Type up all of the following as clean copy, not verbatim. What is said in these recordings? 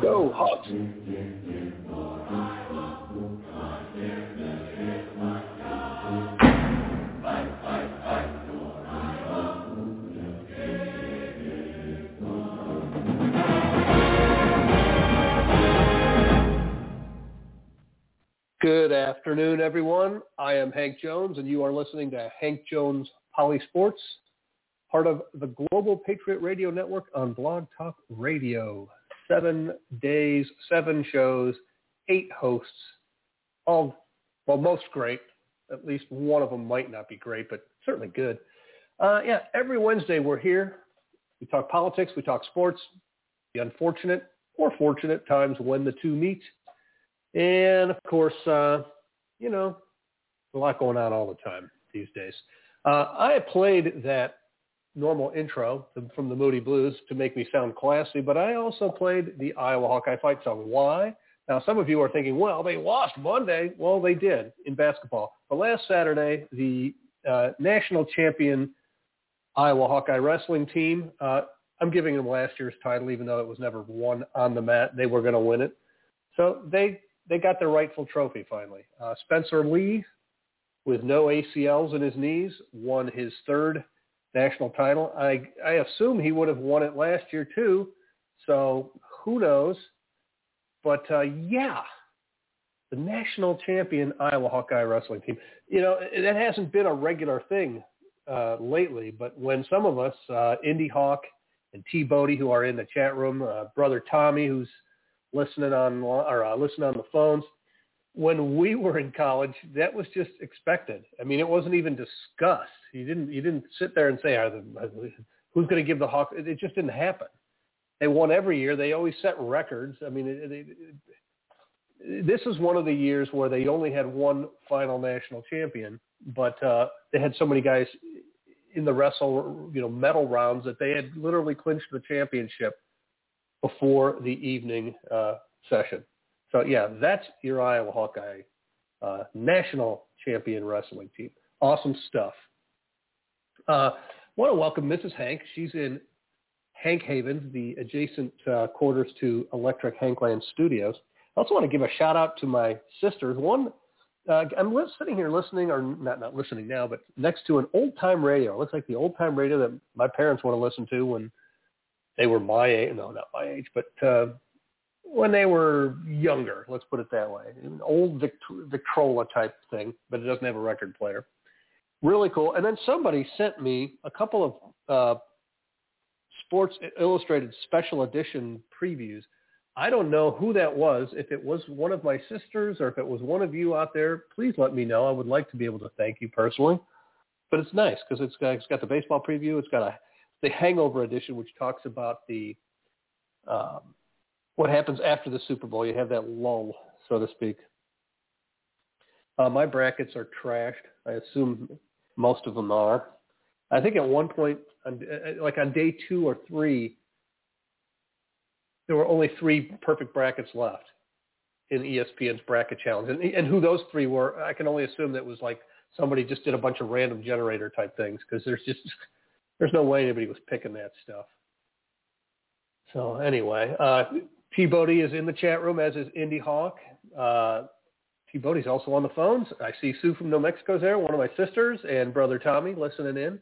Go Hawks! Good afternoon, everyone. I am Hank Jones, and you are listening to Hank Jones Poly Sports, part of the Global Patriot Radio Network on Blog Talk Radio. 7 days, 7 shows, 8 hosts, all, well, most great. At least one of them might not be great, but certainly good. Every Wednesday we're here. We talk politics, we talk sports, the unfortunate or fortunate times when the two meet. And, of course, a lot going on all the time these days. I played that normal intro from the Moody Blues to make me sound classy, but I also played the Iowa Hawkeye fight song. Why? Now, some of you are thinking, well, they lost Monday. Well, they did in basketball. But last Saturday, the national champion Iowa Hawkeye wrestling team, I'm giving them last year's title, even though it was never won on the mat. They were going to win it. So they got their rightful trophy finally. Spencer Lee, with no ACLs in his knees, won his third national title. I assume he would have won it last year too, so who knows. But, the national champion Iowa Hawkeye wrestling team. That hasn't been a regular thing lately, but when some of us, Indy Hawk and T. Bodie, who are in the chat room, brother Tommy, who's listening on the phones. When we were in college, that was just expected. I mean, it wasn't even discussed. You didn't sit there and say, who's going to give the Hawks? It just didn't happen. They won every year. They always set records. I mean, this is one of the years where they only had one final national champion, but they had so many guys in the medal rounds that they had literally clinched the championship before the evening session. So, that's your Iowa Hawkeye national champion wrestling team. Awesome stuff. I want to welcome Mrs. Hank. She's in Hank Haven, the adjacent quarters to Electric Hankland Studios. I also want to give a shout-out to my sisters. One, I'm sitting here listening, or not listening now, but next to an old-time radio. It looks like the old-time radio that my parents want to listen to when they were my age. No, not my age, but when they were younger, let's put it that way. An old Victrola type thing, but it doesn't have a record player. Really cool. And then somebody sent me a couple of Sports Illustrated special edition previews. I don't know who that was. If it was one of my sisters or if it was one of you out there, please let me know. I would like to be able to thank you personally. But it's nice because it's got the baseball preview. It's got the Hangover edition, which talks about the what happens after the Super Bowl. You have that lull, so to speak. My brackets are trashed. I assume most of them are. I think at one point, like on day 2 or 3, there were only 3 perfect brackets left in ESPN's bracket challenge. And who those 3 were, I can only assume that was like somebody just did a bunch of random generator type things because there's no way anybody was picking that stuff. So anyway, T. Bodie is in the chat room, as is Indy Hawk. T. Bodie's also on the phones. I see Sue from New Mexico's there, one of my sisters, and brother Tommy listening in.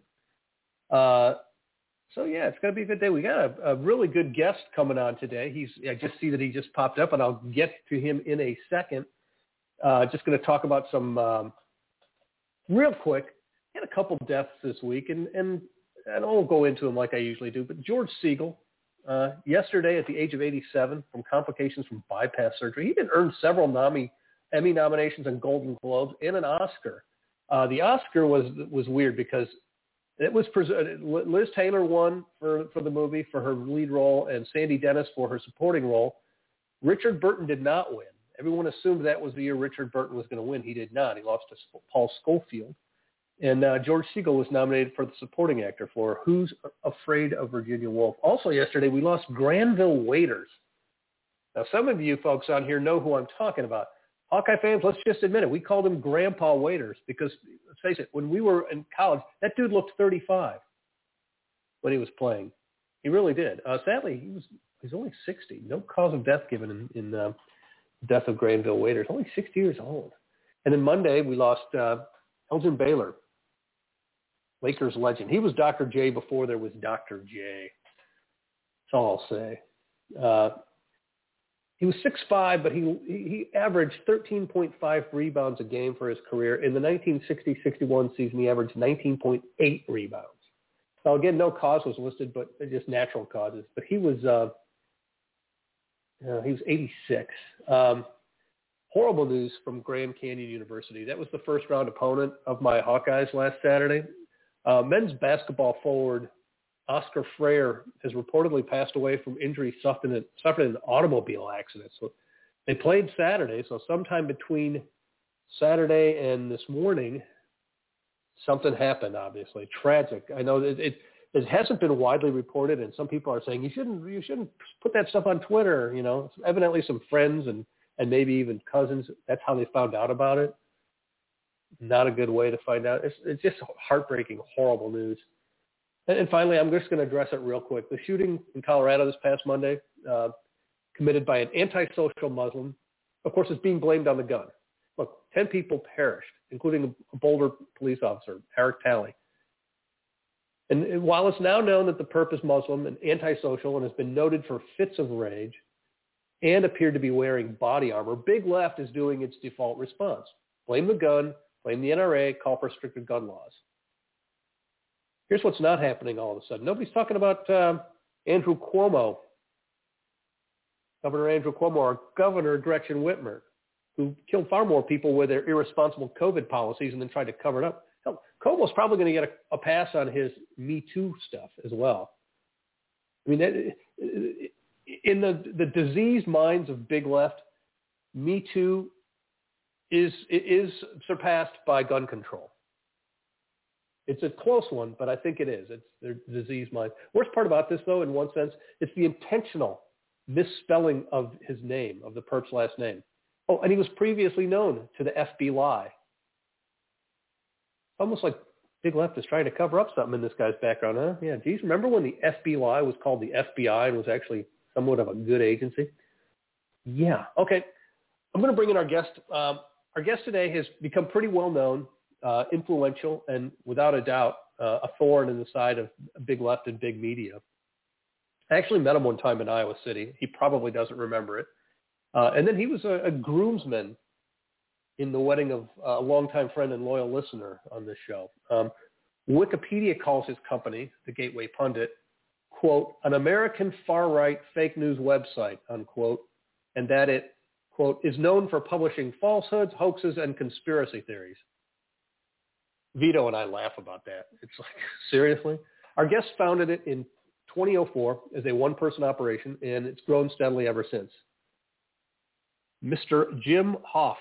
It's going to be a good day. We got a really good guest coming on today. I just see that he just popped up, and I'll get to him in a second. Just going to talk about some, real quick, had a couple deaths this week, and I won't go into them like I usually do, but George Segal, yesterday at the age of 87 from complications from bypass surgery. He did earn several Emmy nominations and Golden Globes and an Oscar. The Oscar was weird because it was Liz Taylor won for the movie for her lead role and Sandy Dennis for her supporting role. Richard Burton did not win. Everyone assumed that was the year Richard Burton was going to win. He did not. He lost to Paul Schofield. And George Segal was nominated for the supporting actor for Who's Afraid of Virginia Woolf. Also yesterday, we lost Granville Waiters. Now, some of you folks on here know who I'm talking about. Hawkeye fans, let's just admit it. We called him Grandpa Waiters because, let's face it, when we were in college, that dude looked 35 when he was playing. He really did. Sadly, he was He's only 60. No cause of death given in death of Granville Waiters. Only 60 years old. And then Monday, we lost Elgin Baylor, Lakers legend. He was Dr. J before there was Dr. J. That's all I'll say. He was 6'5", but he averaged 13.5 rebounds a game for his career. In the 1960-61 season, he averaged 19.8 rebounds. Now, again, no cause was listed, but just natural causes. But he was 86. Horrible news from Grand Canyon University. That was the first-round opponent of my Hawkeyes last Saturday. Men's basketball forward Oscar Freyer has reportedly passed away from injury suffered in an automobile accident. So they played Saturday, so sometime between Saturday and this morning, something happened, obviously. Tragic. I know it hasn't been widely reported, and some people are saying you shouldn't put that stuff on Twitter. You know, it's evidently some friends and maybe even cousins, that's how they found out about it. Not a good way to find out. It's just heartbreaking, horrible news. And finally, I'm just going to address it real quick. The shooting in Colorado this past Monday, committed by an antisocial Muslim, of course, is being blamed on the gun. Look, 10 people perished, including a Boulder police officer, Eric Talley. And while it's now known that the perp is Muslim and antisocial and has been noted for fits of rage and appeared to be wearing body armor, Big Left is doing its default response. Blame the gun, blame the NRA, call for stricter gun laws. Here's what's not happening all of a sudden. Nobody's talking about Andrew Cuomo, Governor Andrew Cuomo, or Governor Gretchen Whitmer, who killed far more people with their irresponsible COVID policies and then tried to cover it up. Hell, Cuomo's probably going to get a pass on his Me Too stuff as well. I mean, in the diseased minds of Big Left, Me Too is surpassed by gun control. It's a close one, but I think it is. It's their diseased mind. Worst part about this, though, in one sense, it's the intentional misspelling of his name, of the perp's last name. Oh, and he was previously known to the FBI. Almost like Big Left is trying to cover up something in this guy's background, huh? Yeah, geez, remember when the FBI was called the FBI and was actually somewhat of a good agency? Yeah. Okay. I'm going to bring in our guest. Our guest today has become pretty well known, influential, and without a doubt, a thorn in the side of Big Left and big media. I actually met him one time in Iowa City. He probably doesn't remember it. And then he was a groomsman in the wedding of a longtime friend and loyal listener on this show. Wikipedia calls his company, the Gateway Pundit, quote, an American far-right fake news website, unquote, and that it, quote, is known for publishing falsehoods, hoaxes, and conspiracy theories. Vito and I laugh about that. It's like, seriously? Our guest founded it in 2004 as a one-person operation, and it's grown steadily ever since. Mr. Jim Hoft.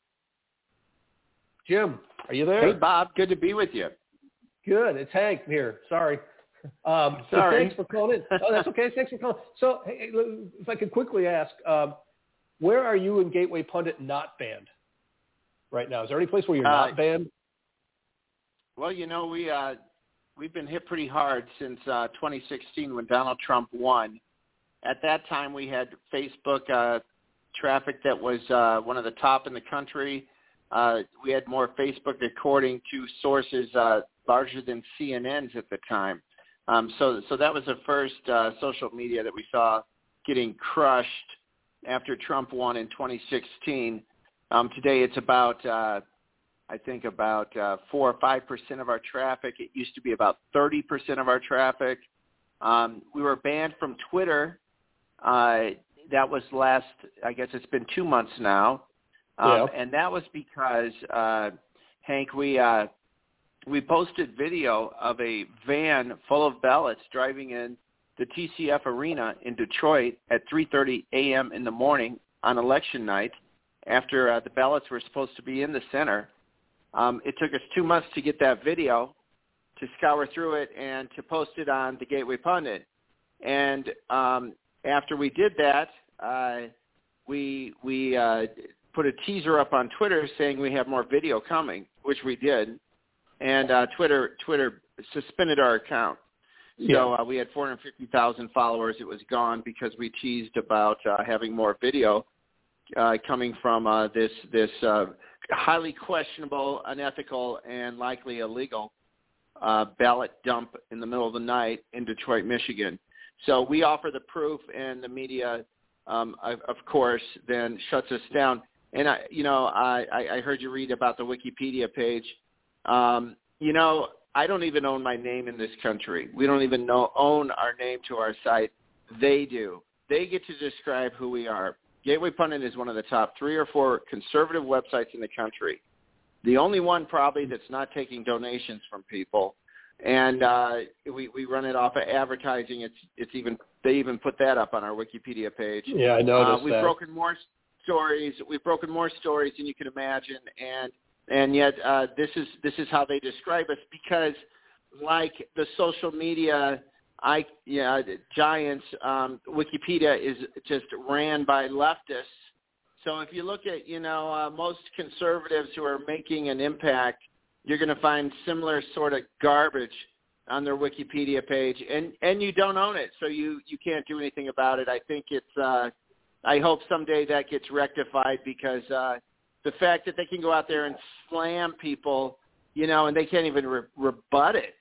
Jim, are you there? Hey, Bob. Good to be with you. Good. It's Hank here. Sorry. Sorry. So thanks for calling in. Oh, that's okay. Thanks for calling. So hey, if I could quickly ask, where are you and Gateway Pundit not banned right now? Is there any place where you're not banned? Well, you know, we've been hit pretty hard since 2016 when Donald Trump won. At that time, we had Facebook traffic that was one of the top in the country. We had more Facebook according to sources larger than CNN's at the time. So that was the first social media that we saw getting crushed after Trump won in 2016. Today it's about, I think about 4 or 5% of our traffic. It used to be about 30% of our traffic. We were banned from Twitter. That was last, I guess it's been 2 months now. And that was because, Hank, we posted video of a van full of ballots driving in the TCF Arena in Detroit at 3:30 a.m. in the morning on election night after the ballots were supposed to be in the center. It took us 2 months to get that video, to scour through it, and to post it on the Gateway Pundit. And after we did that, we put a teaser up on Twitter saying we have more video coming, which we did. And Twitter suspended our account. So we had 450,000 followers. It was gone because we teased about having more video coming from this highly questionable, unethical, and likely illegal ballot dump in the middle of the night in Detroit, Michigan. So we offer the proof, and the media, of course, then shuts us down. And I heard you read about the Wikipedia page. I don't even own my name in this country. We don't even own our name to our site. They do. They get to describe who we are. Gateway Pundit is one of the top 3 or 4 conservative websites in the country. The only one probably that's not taking donations from people. And we run it off of advertising. They even put that up on our Wikipedia page. Yeah, I noticed we've that. broken more stories. We've broken more stories than you can imagine, and yet this is how they describe us, because like the social media giants, Wikipedia is just ran by leftists. So if you look at most conservatives who are making an impact, you're going to find similar sort of garbage on their Wikipedia page, and you don't own it, so you can't do anything about it. I think it's I hope someday that gets rectified, because the fact that they can go out there and slam people, and they can't even rebut it,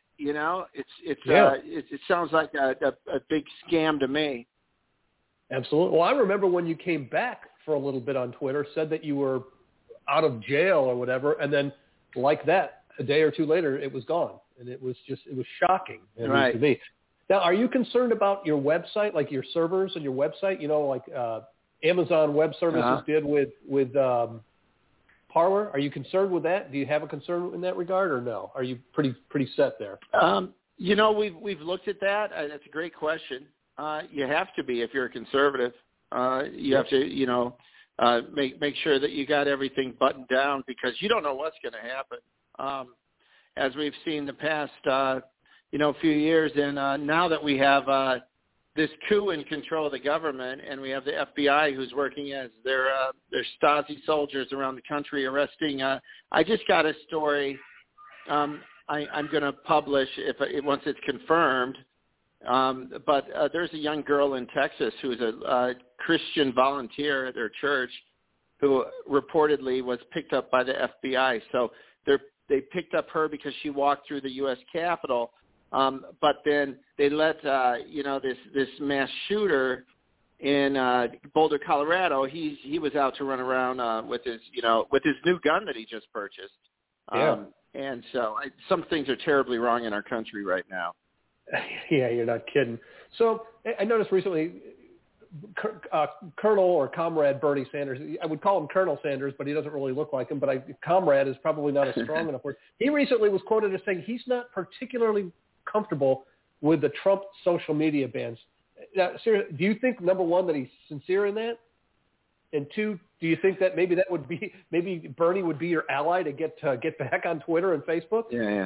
it sounds like a big scam to me. Absolutely. Well, I remember when you came back for a little bit on Twitter, said that you were out of jail or whatever, and then like that, a day or two later, it was gone. And it was shocking to me. Now, are you concerned about your website, like your servers and your website, like Amazon Web Services did with Parler? Are you concerned with that? Do you have a concern in that regard, or no? Are you pretty set there? We've looked at that. That's a great question. You have to be if you're a conservative. You have to, make sure that you got everything buttoned down, because you don't know what's going to happen. As we've seen the past, few years, and now that we have this coup in control of the government, and we have the FBI who's working as their Stasi soldiers around the country arresting. I just got a story I'm going to publish once it's confirmed. But there's a young girl in Texas who's a Christian volunteer at their church who reportedly was picked up by the FBI. So they picked up her because she walked through the U.S. Capitol. But then they let this mass shooter in Boulder, Colorado. He was out to run around with his new gun that he just purchased. And so some things are terribly wrong in our country right now. Yeah, you're not kidding. So I noticed recently, Colonel or Comrade Bernie Sanders, I would call him Colonel Sanders, but he doesn't really look like him, but Comrade is probably not a strong enough word. He recently was quoted as saying he's not particularly comfortable with the Trump social media bans. Now, seriously, do you think, number one, that he's sincere in that? And two, do you think that maybe Bernie would be your ally to get back on Twitter and Facebook? Yeah.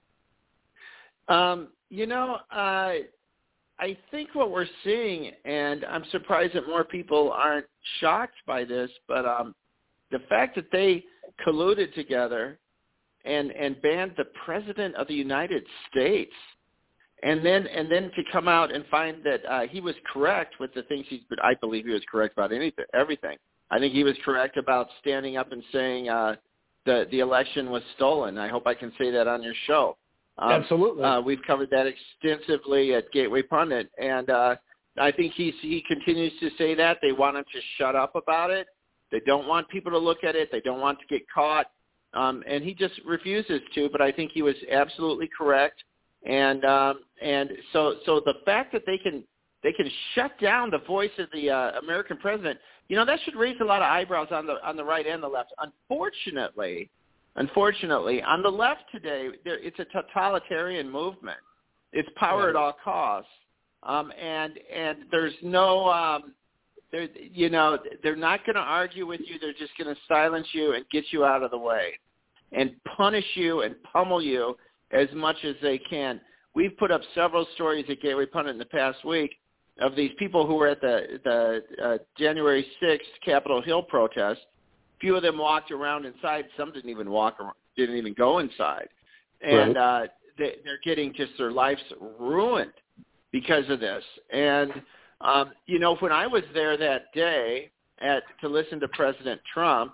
I think what we're seeing, and I'm surprised that more people aren't shocked by this, but the fact that they colluded together and banned the President of the United States, and then to come out and find that he was correct with the things I believe he was correct about everything. I think he was correct about standing up and saying the election was stolen. I hope I can say that on your show. Absolutely. We've covered that extensively at Gateway Pundit, and I think he continues to say that. They want him to shut up about it. They don't want people to look at it. They don't want to get caught, and he just refuses to. But I think he was absolutely correct, and so the fact that they can shut down the voice of the American president, that should raise a lot of eyebrows on the right and the left. Unfortunately, on the left today, it's a totalitarian movement. It's power at all costs, and there's no, they're not going to argue with you. They're just going to silence you and get you out of the way, and punish you and pummel you as much as they can. We've put up several stories at Gateway Pundit in the past week of these people who were at the January 6th Capitol Hill protest. Few of them walked around inside. Some didn't even go inside. And they're getting just their lives ruined because of this. And, when I was there that day to listen to President Trump,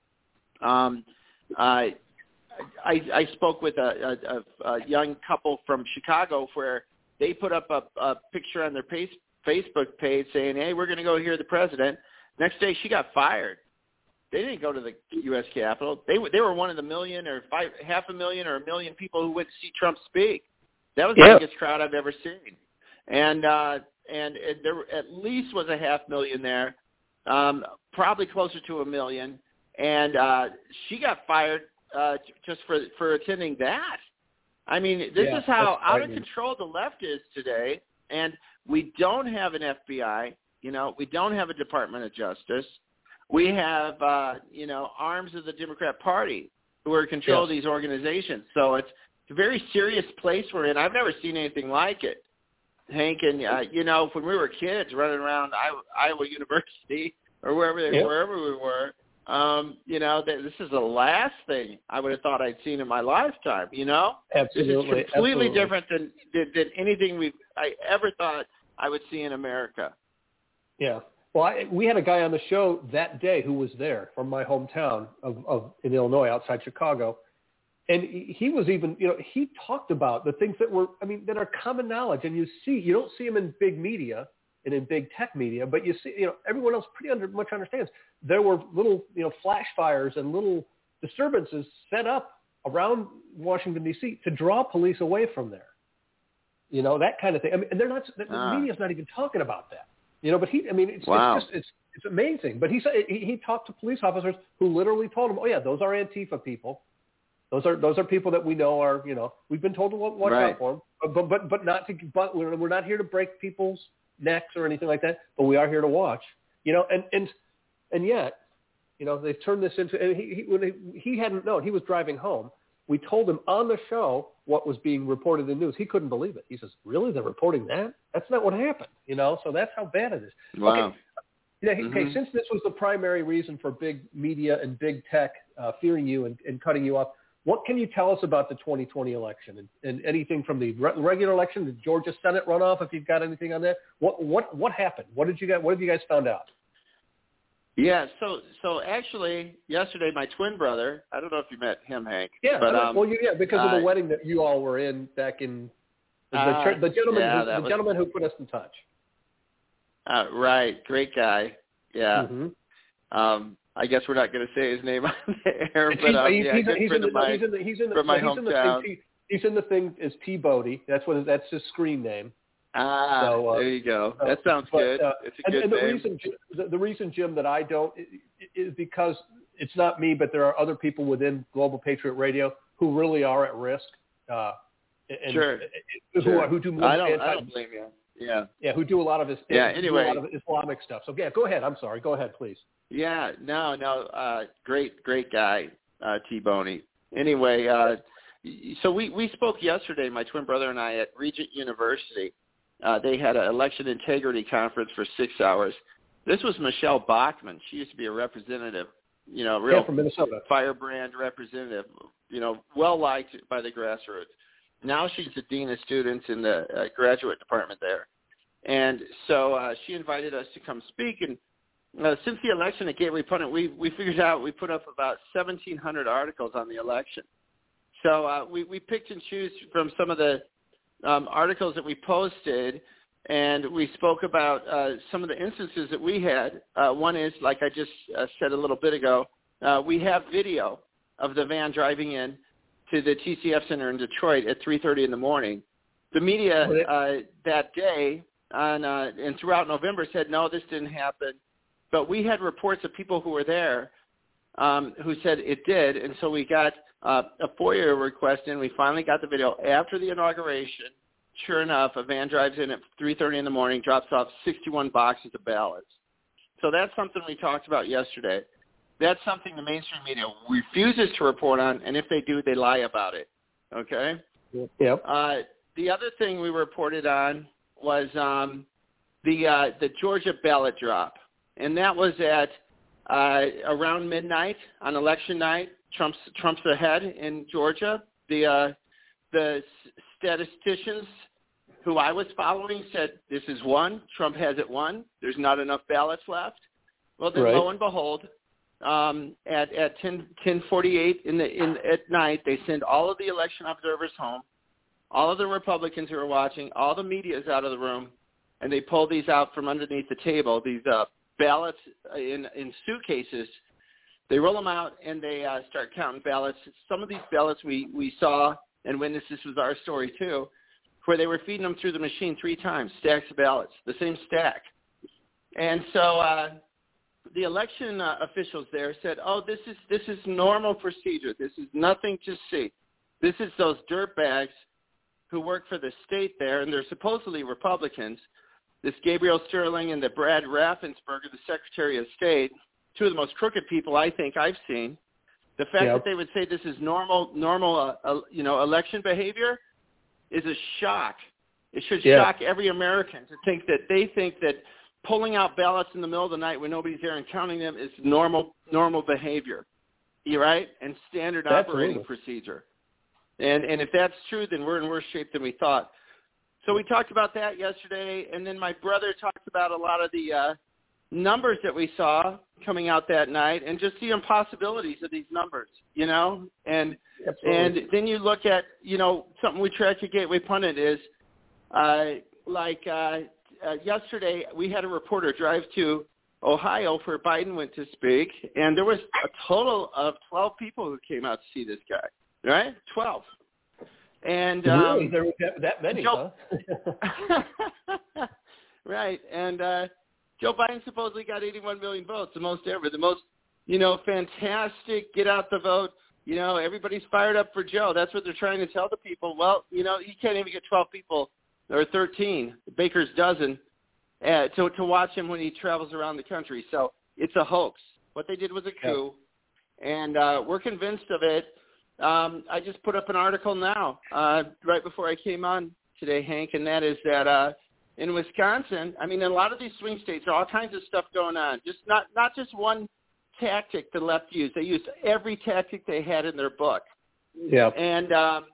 I spoke with a young couple from Chicago where they put up a picture on their Facebook page saying, hey, we're going to go hear the president. Next day, she got fired. They didn't go to the U.S. Capitol. They were one of the million or 500,000 or 1 million people who went to see Trump speak. That was the biggest crowd I've ever seen. And there at least was 500,000 there, probably closer to 1 million. And she got fired just for attending that. I mean, this is how out of control the left is today. And we don't have an FBI. We don't have a Department of Justice. We have, arms of the Democrat Party who are in control of these organizations. So it's a very serious place we're in. I've never seen anything like it, Hank. And, when we were kids running around Iowa University or wherever we were, this is the last thing I would have thought I'd seen in my lifetime, Absolutely. This is completely different than anything I ever thought I would see in America. Yeah. Well, we had a guy on the show that day who was there from my hometown in Illinois, outside Chicago. And he was even, he talked about the things that are common knowledge. And you don't see him in big media and in big tech media, but you see, everyone else much understands. There were little, flash fires and little disturbances set up around Washington, D.C. to draw police away from there. That kind of thing. I mean, and they're not, the media's not even talking about that. But it's amazing. But he said he talked to police officers who literally told him, "Oh yeah, those are Antifa people. Those are people that we know are, we've been told to watch out for them. But we're not here to break people's necks or anything like that. But we are here to watch. And yet, they've turned this into. And he hadn't known. He was driving home. We told him on the show what was being reported in the news. He couldn't believe it. He says, really? They're reporting that? That's not what happened, So that's how bad it is. Wow. Okay, since this was the primary reason for big media and big tech fearing you and cutting you off, what can you tell us about the 2020 election and anything from the regular election, the Georgia Senate runoff, if you've got anything on that? What happened? What have you guys found out? Yeah, so actually, yesterday my twin brother, I don't know if you met him, Hank. Yeah, but, because of the wedding that you all were in back in the gentleman who put us in touch. Right, great guy. Yeah. Mm-hmm. I guess we're not going to say his name on the air, but he's in my hometown. He's in the thing as T. Bodie. That's his screen name. There you go. That sounds good. It's a good name. The reason, Jim, that I don't is because it's not me, but there are other people within Global Patriot Radio who really are at risk. Who do more. I don't blame you. Yeah. Yeah, who do a lot of anyway, a lot of Islamic stuff. So yeah, go ahead. I'm sorry. Go ahead, please. Yeah. No. Great guy, T-Boney. Anyway, so we spoke yesterday, my twin brother and I, at Regent University. They had an election integrity conference for 6 hours. This was Michelle Bachmann. She used to be a representative, from Minnesota, firebrand representative, well liked by the grassroots. Now she's the dean of students in the graduate department there. And so she invited us to come speak. And since the election at Gateway Pundit, we figured out we put up about 1,700 articles on the election. So we picked and choose from some of the articles that we posted, and we spoke about some of the instances that we had. One is, like I just said a little bit ago, we have video of the van driving in to the TCF Center in Detroit at 3:30 in the morning. The media that day and throughout November said, no, this didn't happen. But we had reports of people who were there who said it did, and so we got a FOIA request in. We finally got the video after the inauguration. Sure enough, a van drives in at 3:30 in the morning, drops off 61 boxes of ballots. So that's something we talked about yesterday. That's something the mainstream media refuses to report on, and if they do, they lie about it. Okay? Yep. The other thing we reported on was the Georgia ballot drop, and that was at around midnight on election night. Trump's ahead in Georgia. The the statisticians who I was following said, this is won. Trump has it won. There's not enough ballots left. Well, then lo and behold, at 10:48 at night, they send all of the election observers home, all of the Republicans who are watching, all the media is out of the room, and they pull these out from underneath the table, these ballots in suitcases. They roll them out, and they start counting ballots. Some of these ballots we saw and witnessed, this was our story too, where they were feeding them through the machine 3 times, stacks of ballots, the same stack. And so the election officials there said, oh, this is normal procedure. This is nothing to see. This is those dirtbags who work for the state there, and they're supposedly Republicans, this Gabriel Sterling and the Brad Raffensperger, the Secretary of State, 2 of the most crooked people I think I've seen. The fact that they would say this is normal election behavior is a shock. It should shock every American to think that they think that pulling out ballots in the middle of the night when nobody's there and counting them is normal behavior, right? And standard operating procedure. And if that's true, then we're in worse shape than we thought. So we talked about that yesterday, and then my brother talked about a lot of the numbers that we saw coming out that night and just the impossibilities of these numbers, And then you look at, something we track at Gateway Pundit is yesterday we had a reporter drive to Ohio where Biden went to speak, and there was a total of 12 people who came out to see this guy, right? 12. And really? There were that many, huh? Right. And Joe Biden supposedly got 81 million votes, the most ever, the most, fantastic, get out the vote. Everybody's fired up for Joe. That's what they're trying to tell the people. Well, he can't even get 12 people or 13, Baker's dozen, to watch him when he travels around the country. So it's a hoax. What they did was a coup, and we're convinced of it. I just put up an article now, right before I came on today, Hank, and that is that in Wisconsin, in a lot of these swing states, there are all kinds of stuff going on. Just not just one tactic the left used. They used every tactic they had in their book. Yeah. And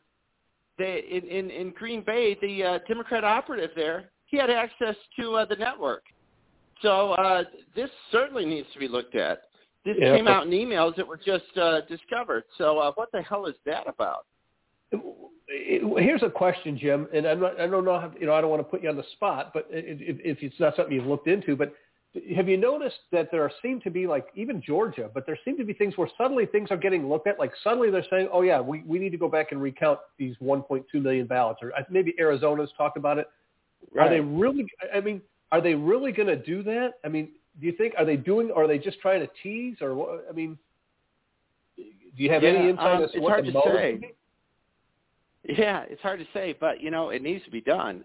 in Green Bay, the Democrat operative there, he had access to the network. So this certainly needs to be looked at. This came out in emails that were just discovered. So what the hell is that about? Here's a question, Jim, and I don't know how, I don't want to put you on the spot, but if it's not something you've looked into, but have you noticed that there seem to be, like, even Georgia, but there seem to be things where suddenly things are getting looked at, like suddenly they're saying, oh yeah, we need to go back and recount these 1.2 million ballots, or maybe Arizona's talked about it. Right. Are they really going to do that? Do you think, are they just trying to tease, or what? Do you have any insight as to what the motive would be? Yeah, it's hard to say, but, it needs to be done.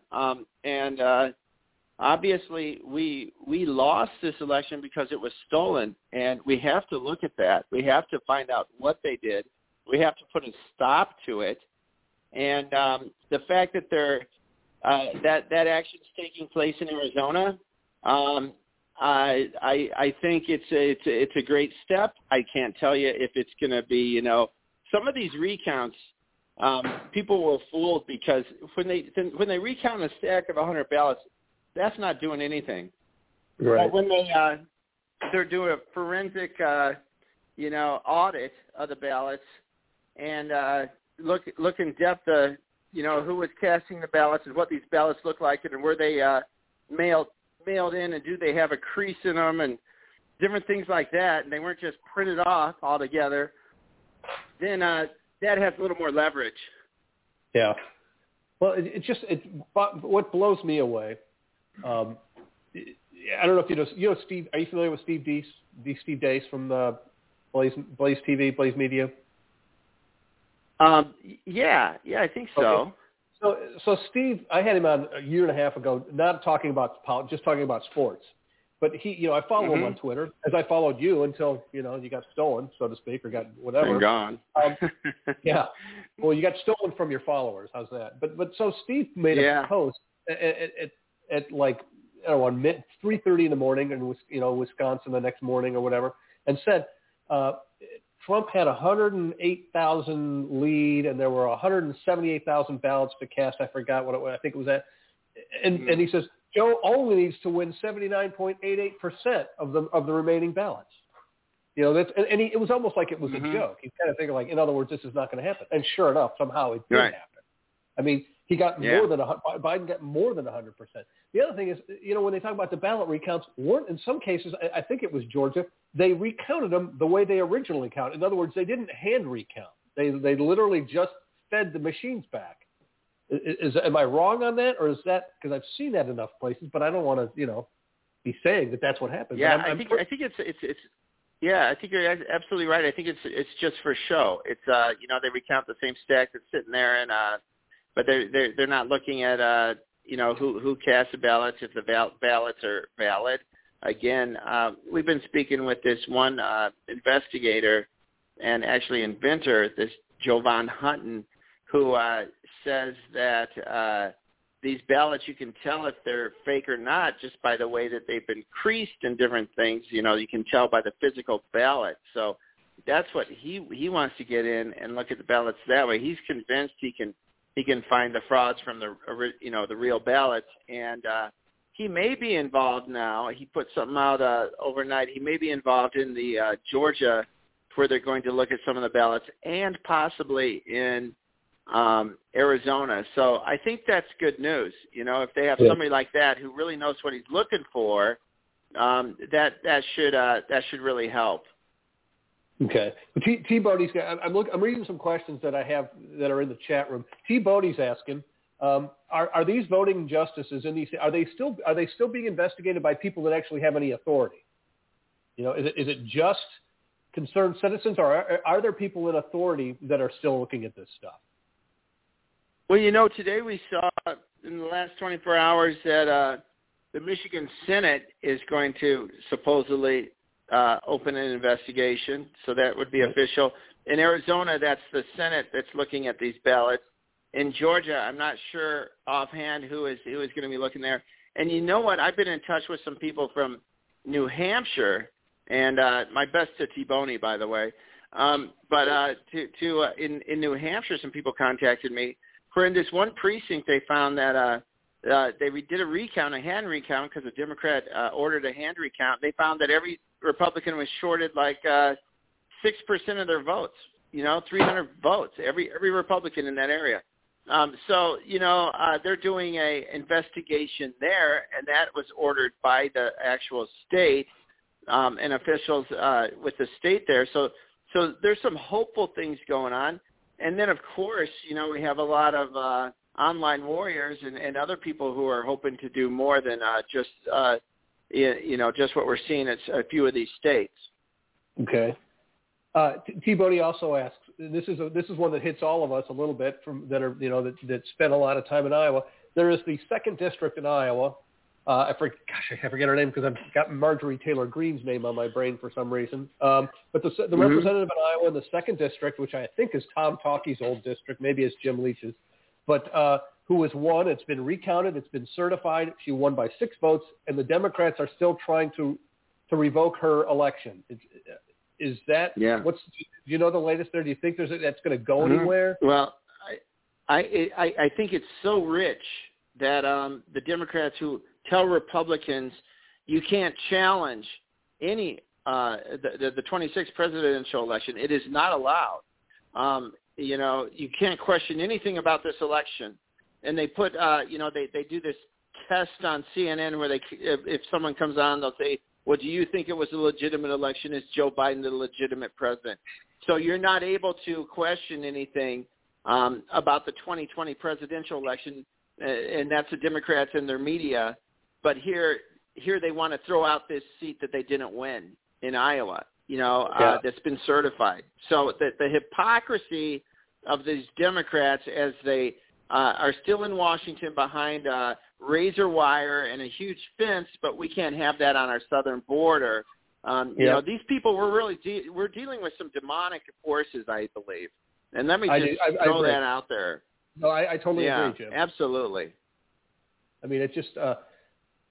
Obviously, we lost this election because it was stolen, and we have to look at that. We have to find out what they did. We have to put a stop to it. And the fact that that action is taking place in Arizona, I think it's a great step. I can't tell you if it's going to be, some of these recounts. People were fooled because when they recount a stack of 100 ballots, that's not doing anything. Right. But when they're doing a forensic, audit of the ballots and look in depth, who was casting the ballots and what these ballots look like and were they mailed in and do they have a crease in them and different things like that, and they weren't just printed off altogether, then that has a little more leverage. Yeah. Well, what blows me away. I don't know if you know Steve. Are you familiar with Steve Deese? Steve Deese from Blaze TV, Blaze Media. Yeah, I think so. Okay. So Steve, I had him on a year and a half ago, not talking about just talking about sports. But he, I follow him on Twitter, as I followed you until, you got stolen, so to speak, or got whatever. And gone. Yeah. Well, you got stolen from your followers. How's that? But so Steve made a post at like, I don't know, 3:30 in the morning in Wisconsin the next morning or whatever, and said, Trump had 108,000 lead, and there were 178,000 ballots to cast. I forgot what I think it was at. And he says Joe only needs to win 79.88% of the remaining ballots. You know, it was almost like it was a joke. He's kind of thinking like, in other words, this is not going to happen. And sure enough, somehow it did happen. I mean, he got Biden got more than 100%. The other thing is, you know, when they talk about the ballot recounts, in some cases, I think it was Georgia, they recounted them the way they originally counted. In other words, they didn't hand recount. They literally just fed the machines back. Am I wrong on that, or is that because I've seen that enough places? But I don't want to, you know, be saying that that's what happened. Yeah, I think it's. Yeah, I think you're absolutely right. I think it's just for show. It's you know, they recount the same stack that's sitting there, and but they're not looking at you know, who casts the ballots, if the ballots are valid. Again, we've been speaking with this one investigator and actually inventor, this Jovan Hutton, who says that these ballots, you can tell if they're fake or not just by the way that they've been creased and different things. You know, you can tell by the physical ballot. So that's what he wants to get in and look at the ballots that way. He's convinced he can find the frauds from the real ballots, and he may be involved now. He put something out overnight. He may be involved in the Georgia, where they're going to look at some of the ballots, and possibly in Arizona. So I think that's good news. You know, if they have somebody like that who really knows what he's looking for, that should really help. Okay. T. Bodie's got. I'm reading some questions that I have that are in the chat room. T. Bodie's asking, are these voting justices in these? Are they still being investigated by people that actually have any authority? You know, is it just concerned citizens, or are there people in authority that are still looking at this stuff? Well, you know, today we saw in the last 24 hours that the Michigan Senate is going to supposedly open an investigation, so that would be official. In Arizona, that's the Senate that's looking at these ballots. In Georgia, I'm not sure offhand who is going to be looking there. And you know what? I've been in touch with some people from New Hampshire, and my best to T-Boney, by the way. But in New Hampshire, some people contacted me. For in this one precinct, they found that they did a recount, a hand recount, because a Democrat ordered a hand recount. They found that every Republican was shorted like 6% of their votes. You know, 300 votes. Every Republican in that area. So you know, they're doing a investigation there, and that was ordered by the actual state and officials with the state there. So there's some hopeful things going on. And then, of course, you know, we have a lot of online warriors and other people who are hoping to do more than just what we're seeing at a few of these states. Okay. T-Bodie also asks, this is one that hits all of us a little bit that spent a lot of time in Iowa. There is the 2nd District in Iowa. I forget her name because I've got Marjorie Taylor Greene's name on my brain for some reason. But the representative in Iowa in the 2nd District, which I think is Tom Talkie's old district, maybe it's Jim Leach's, but who has won. It's been recounted. It's been certified. She won by 6 votes, and the Democrats are still trying to revoke her election. Is that do you know the latest there? Do you think that's going to go anywhere? Well, I think it's so rich that the Democrats who tell Republicans you can't challenge any the 26th presidential election. It is not allowed. You know, you can't question anything about this election. And they put they do this test on CNN where if someone comes on, they'll say, well, do you think it was a legitimate election? Is Joe Biden the legitimate president? So you're not able to question anything about the 2020 presidential election, and that's the Democrats and their media. But here they want to throw out this seat that they didn't win in Iowa, that's been certified. So the hypocrisy of these Democrats as they are still in Washington behind razor wire and a huge fence, but we can't have that on our southern border. You know, these people we're dealing with some demonic forces, I believe. And let me just throw that out there. No, I totally agree, Jim. Absolutely. I mean, it's just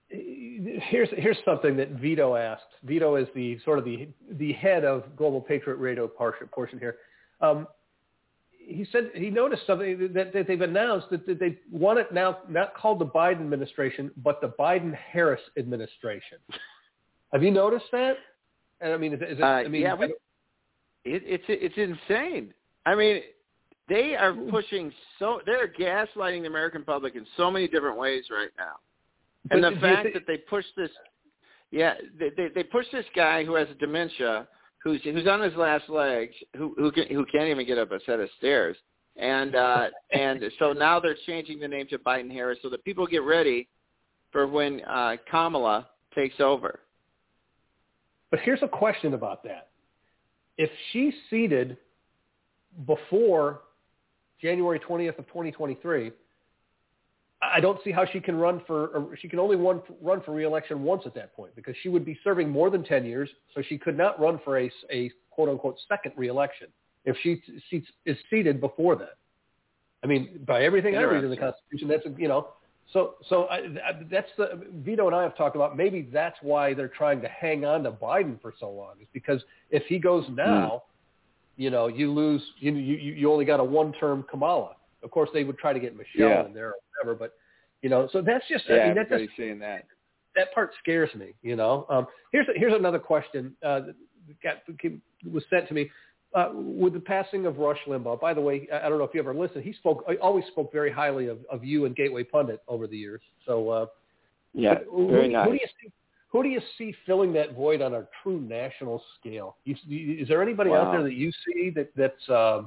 here's something that Vito asked. Vito is the sort of the head of Global Patriot Radio portion here. He said he noticed something that they've announced that they want it now not called the Biden administration, but the Biden-Harris administration. Have you noticed that? And I mean, is it, I mean, yeah, it's insane. I mean, they are pushing they're gaslighting the American public in so many different ways right now. And the fact that they push this, they push this guy who has dementia, who's on his last legs, who can't even get up a set of stairs, and so now they're changing the name to Biden-Harris so that people get ready for when Kamala takes over. But here's a question about that: if she's seated before January 20th of 2023. I don't see how she can run she can only run for re-election once at that point, because she would be serving more than 10 years, so she could not run for a quote-unquote second re-election if she is seated before that. I mean, by everything I read in the Constitution, that's, that's Vito and I have talked about, maybe that's why they're trying to hang on to Biden for so long, is because if he goes now, you lose, you only got a one-term Kamala. Of course, they would try to get Michelle in there or whatever, but, so that's just, everybody's saying that. That part scares me, Here's another question that was sent to me. With the passing of Rush Limbaugh, by the way, I don't know if you ever listened, he always spoke very highly of you and Gateway Pundit over the years. So, very nice. Who do you see filling that void on a true national scale? Is there anybody out there that you see that's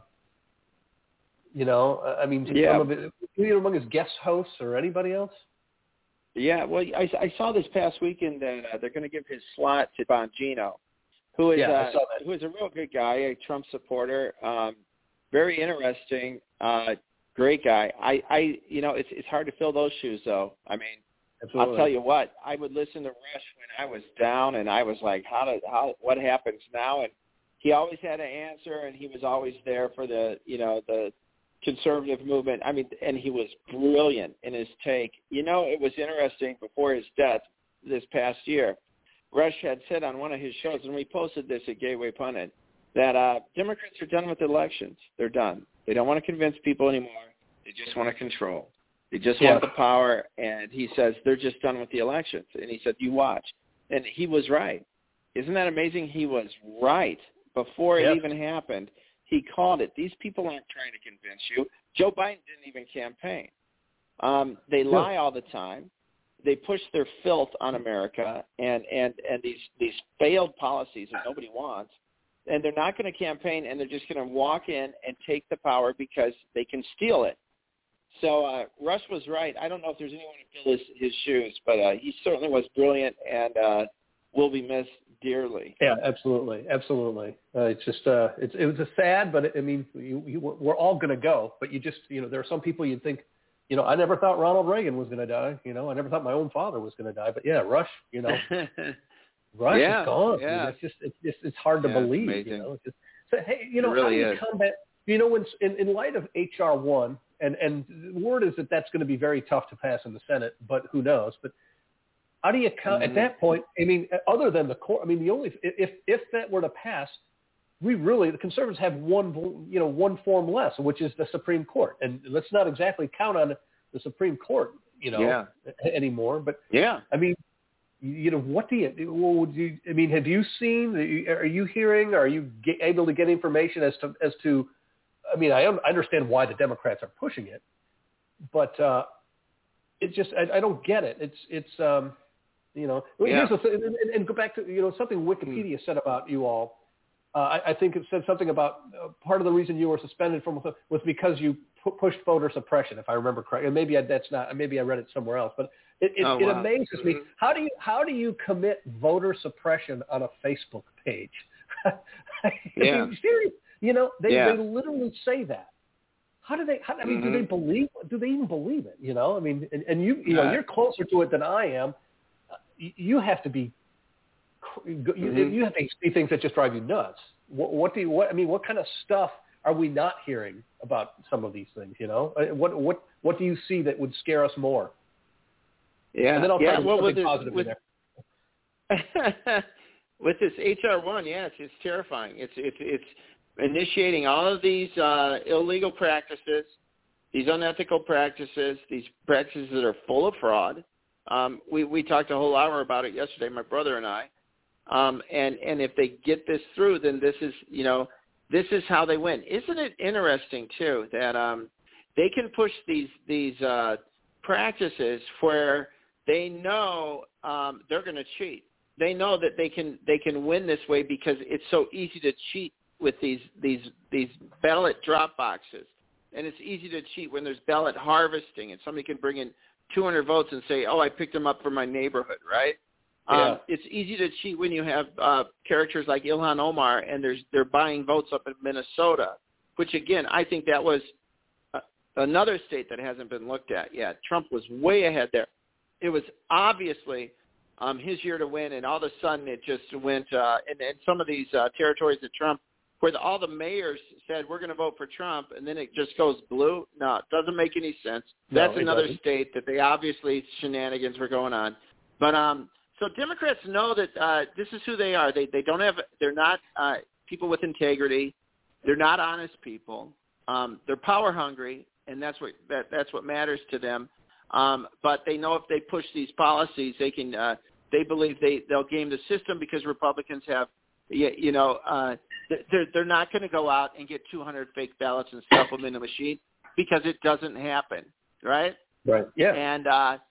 I mean, some of it, either among his guest hosts or anybody else? Yeah, well, I saw this past weekend that they're going to give his slot to Bongino, who is a real good guy, a Trump supporter, very interesting, great guy. It's hard to fill those shoes, though. I mean, absolutely. I'll tell you what, I would listen to Rush when I was down, and I was like, what happens now? And he always had an answer, and he was always there for the conservative movement. I mean, and he was brilliant in his take. It was interesting before his death this past year. Rush had said on one of his shows, and we posted this at Gateway Pundit, that Democrats are done with elections. They're done. They don't want to convince people anymore. They just want to control. They just want the power. And he says they're just done with the elections. And he said, you watch. And he was right. Isn't that amazing? He was right. Before it even happened, he called it. These people aren't trying to convince you. Joe Biden didn't even campaign. They lie all the time. They push their filth on America and these failed policies that nobody wants. And they're not going to campaign, and they're just going to walk in and take the power because they can steal it. So Rush was right. I don't know if there's anyone to fill his shoes, but he certainly was brilliant and will be missed dearly. Yeah, absolutely. It's just it was a sad, but I mean, we're all going to go. But you just there are some people you'd think, I never thought Ronald Reagan was going to die. I never thought my own father was going to die. But yeah, Rush. Rush is gone. Yeah. It's hard to believe. It's just, so, hey, it really how do you combat? When in light of HR 1, and the word is that that's going to be very tough to pass in the Senate, but who knows? But how do you at that point? I mean, other than the court, I mean, the only if that were to pass, the conservatives have one form less, which is the Supreme Court, and let's not exactly count on the Supreme Court, anymore. But I mean, what do you? I mean, have you seen? Are you hearing? Are you able to get information as to? I mean, I understand why the Democrats are pushing it, but it just I don't get it. It's here's the thing, and go back to something Wikipedia said about you all. I think it said something about part of the reason you were suspended was because you pushed voter suppression, if I remember correctly. And maybe maybe I read it somewhere else, but it amazes me. How do you commit voter suppression on a Facebook page? I mean, seriously, they literally say that. How do they? I mean, do they believe? Do they even believe it? I mean, and you're closer to it than I am. You have to be. You have to see things that just drive you nuts. What kind of stuff are we not hearing about some of these things? What do you see that would scare us more? Yeah. And then I'll try to put something positive in there. With this HR1, it's terrifying. It's initiating all of these illegal practices, these unethical practices, these practices that are full of fraud. We talked a whole hour about it yesterday, my brother and I. And if they get this through, then this is how they win. Isn't it interesting too that they can push these practices where they know they're going to cheat. They know that they can win this way because it's so easy to cheat with these ballot drop boxes, and it's easy to cheat when there's ballot harvesting, and somebody can bring in 200 votes and say, "Oh, I picked them up from my neighborhood," right? Yeah. It's easy to cheat when you have characters like Ilhan Omar, and they're buying votes up in Minnesota, which again I think that was another state that hasn't been looked at yet. Trump was way ahead there. It was obviously his year to win, and all of a sudden it just went. And some of these territories that Trump, where all the mayors said we're going to vote for Trump, and then it just goes blue. No, it doesn't make any sense. That's another state that they obviously shenanigans were going on. But so Democrats know that this is who they are. They don't have. They're not people with integrity. They're not honest people. They're power hungry, and that's what matters to them. But they know if they push these policies, they can. They believe they'll game the system because Republicans have, they're not going to go out and get 200 fake ballots and stuff them in a machine because it doesn't happen, right? Right. Yeah. And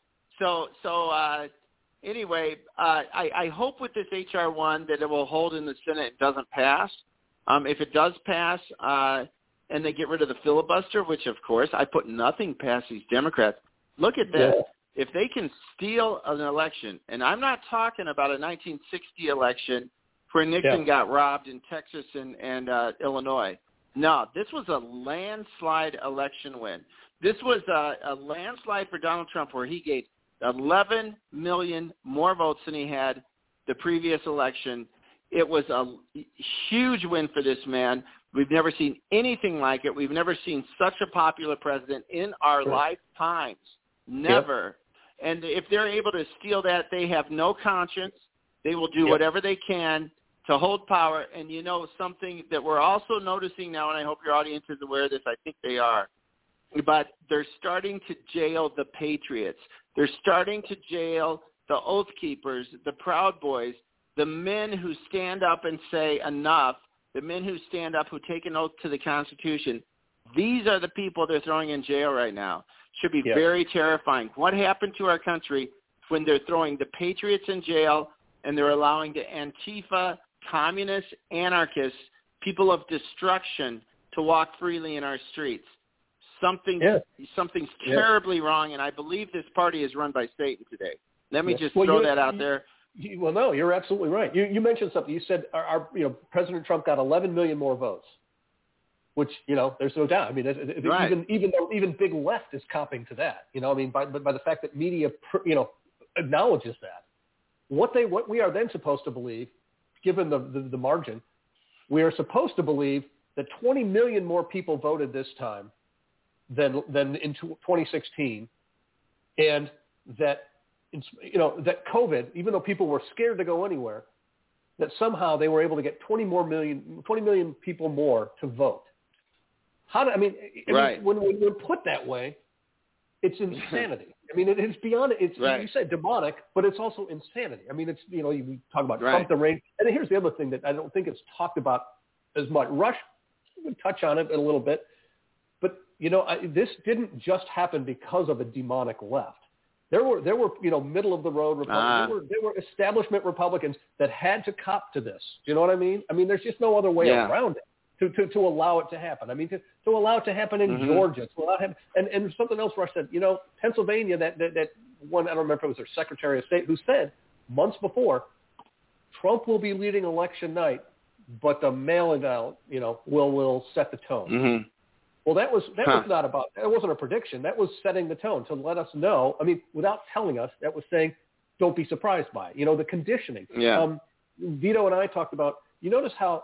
anyway, I hope with this HR1 that it will hold in the Senate and doesn't pass. If it does pass and they get rid of the filibuster, which of course I put nothing past these Democrats. Look at this. Yeah. If they can steal an election, and I'm not talking about a 1960 election where Nixon got robbed in Texas and Illinois. No, this was a landslide election win. This was a landslide for Donald Trump where he gave 11 million more votes than he had the previous election. It was a huge win for this man. We've never seen anything like it. We've never seen such a popular president in our lifetimes. Never. And if they're able to steal that, they have no conscience. They will do whatever they can to hold power. And something that we're also noticing now, and I hope your audience is aware of this, I think they are, but they're starting to jail the patriots. They're starting to jail the Oath Keepers, the Proud Boys, the men who stand up and say enough, the men who stand up, who take an oath to the Constitution. These are the people they're throwing in jail right now. Should be very terrifying. What happened to our country when they're throwing the patriots in jail and they're allowing the Antifa, communists, anarchists, people of destruction to walk freely in our streets? Something's terribly wrong, and I believe this party is run by Satan today. Let me just throw that out there. Well, no, you're absolutely right. You mentioned something. You said President Trump got 11 million more votes, which there's no doubt. I mean, even big left is copping to that. By the fact that media acknowledges that. What we are then supposed to believe, given the margin, we are supposed to believe that 20 million more people voted this time than in 2016, and that that COVID, even though people were scared to go anywhere, that somehow they were able to get 20 million people more to vote. When put that way, it's insanity. I mean, it's beyond it. You said demonic, but it's also insanity. I mean, it's we talk about Trump the reign, and here's the other thing that I don't think it's talked about as much. Rush would touch on it a little bit, but this didn't just happen because of a demonic left. There were middle of the road Republicans. There were establishment Republicans that had to cop to this. Do you know what I mean? I mean, there's just no other way around it to allow it to happen. I mean, to allow it to happen in Georgia, to allow it and something else Rush said. Pennsylvania, that one, I don't remember if it was their Secretary of State, who said months before, Trump will be leading election night, but the mail-in ballot, will set the tone. Mm-hmm. Well, that was not about. That wasn't a prediction. That was setting the tone to let us know. I mean, without telling us, that was saying, "Don't be surprised by it." The conditioning. Yeah. Vito and I talked about. You notice how,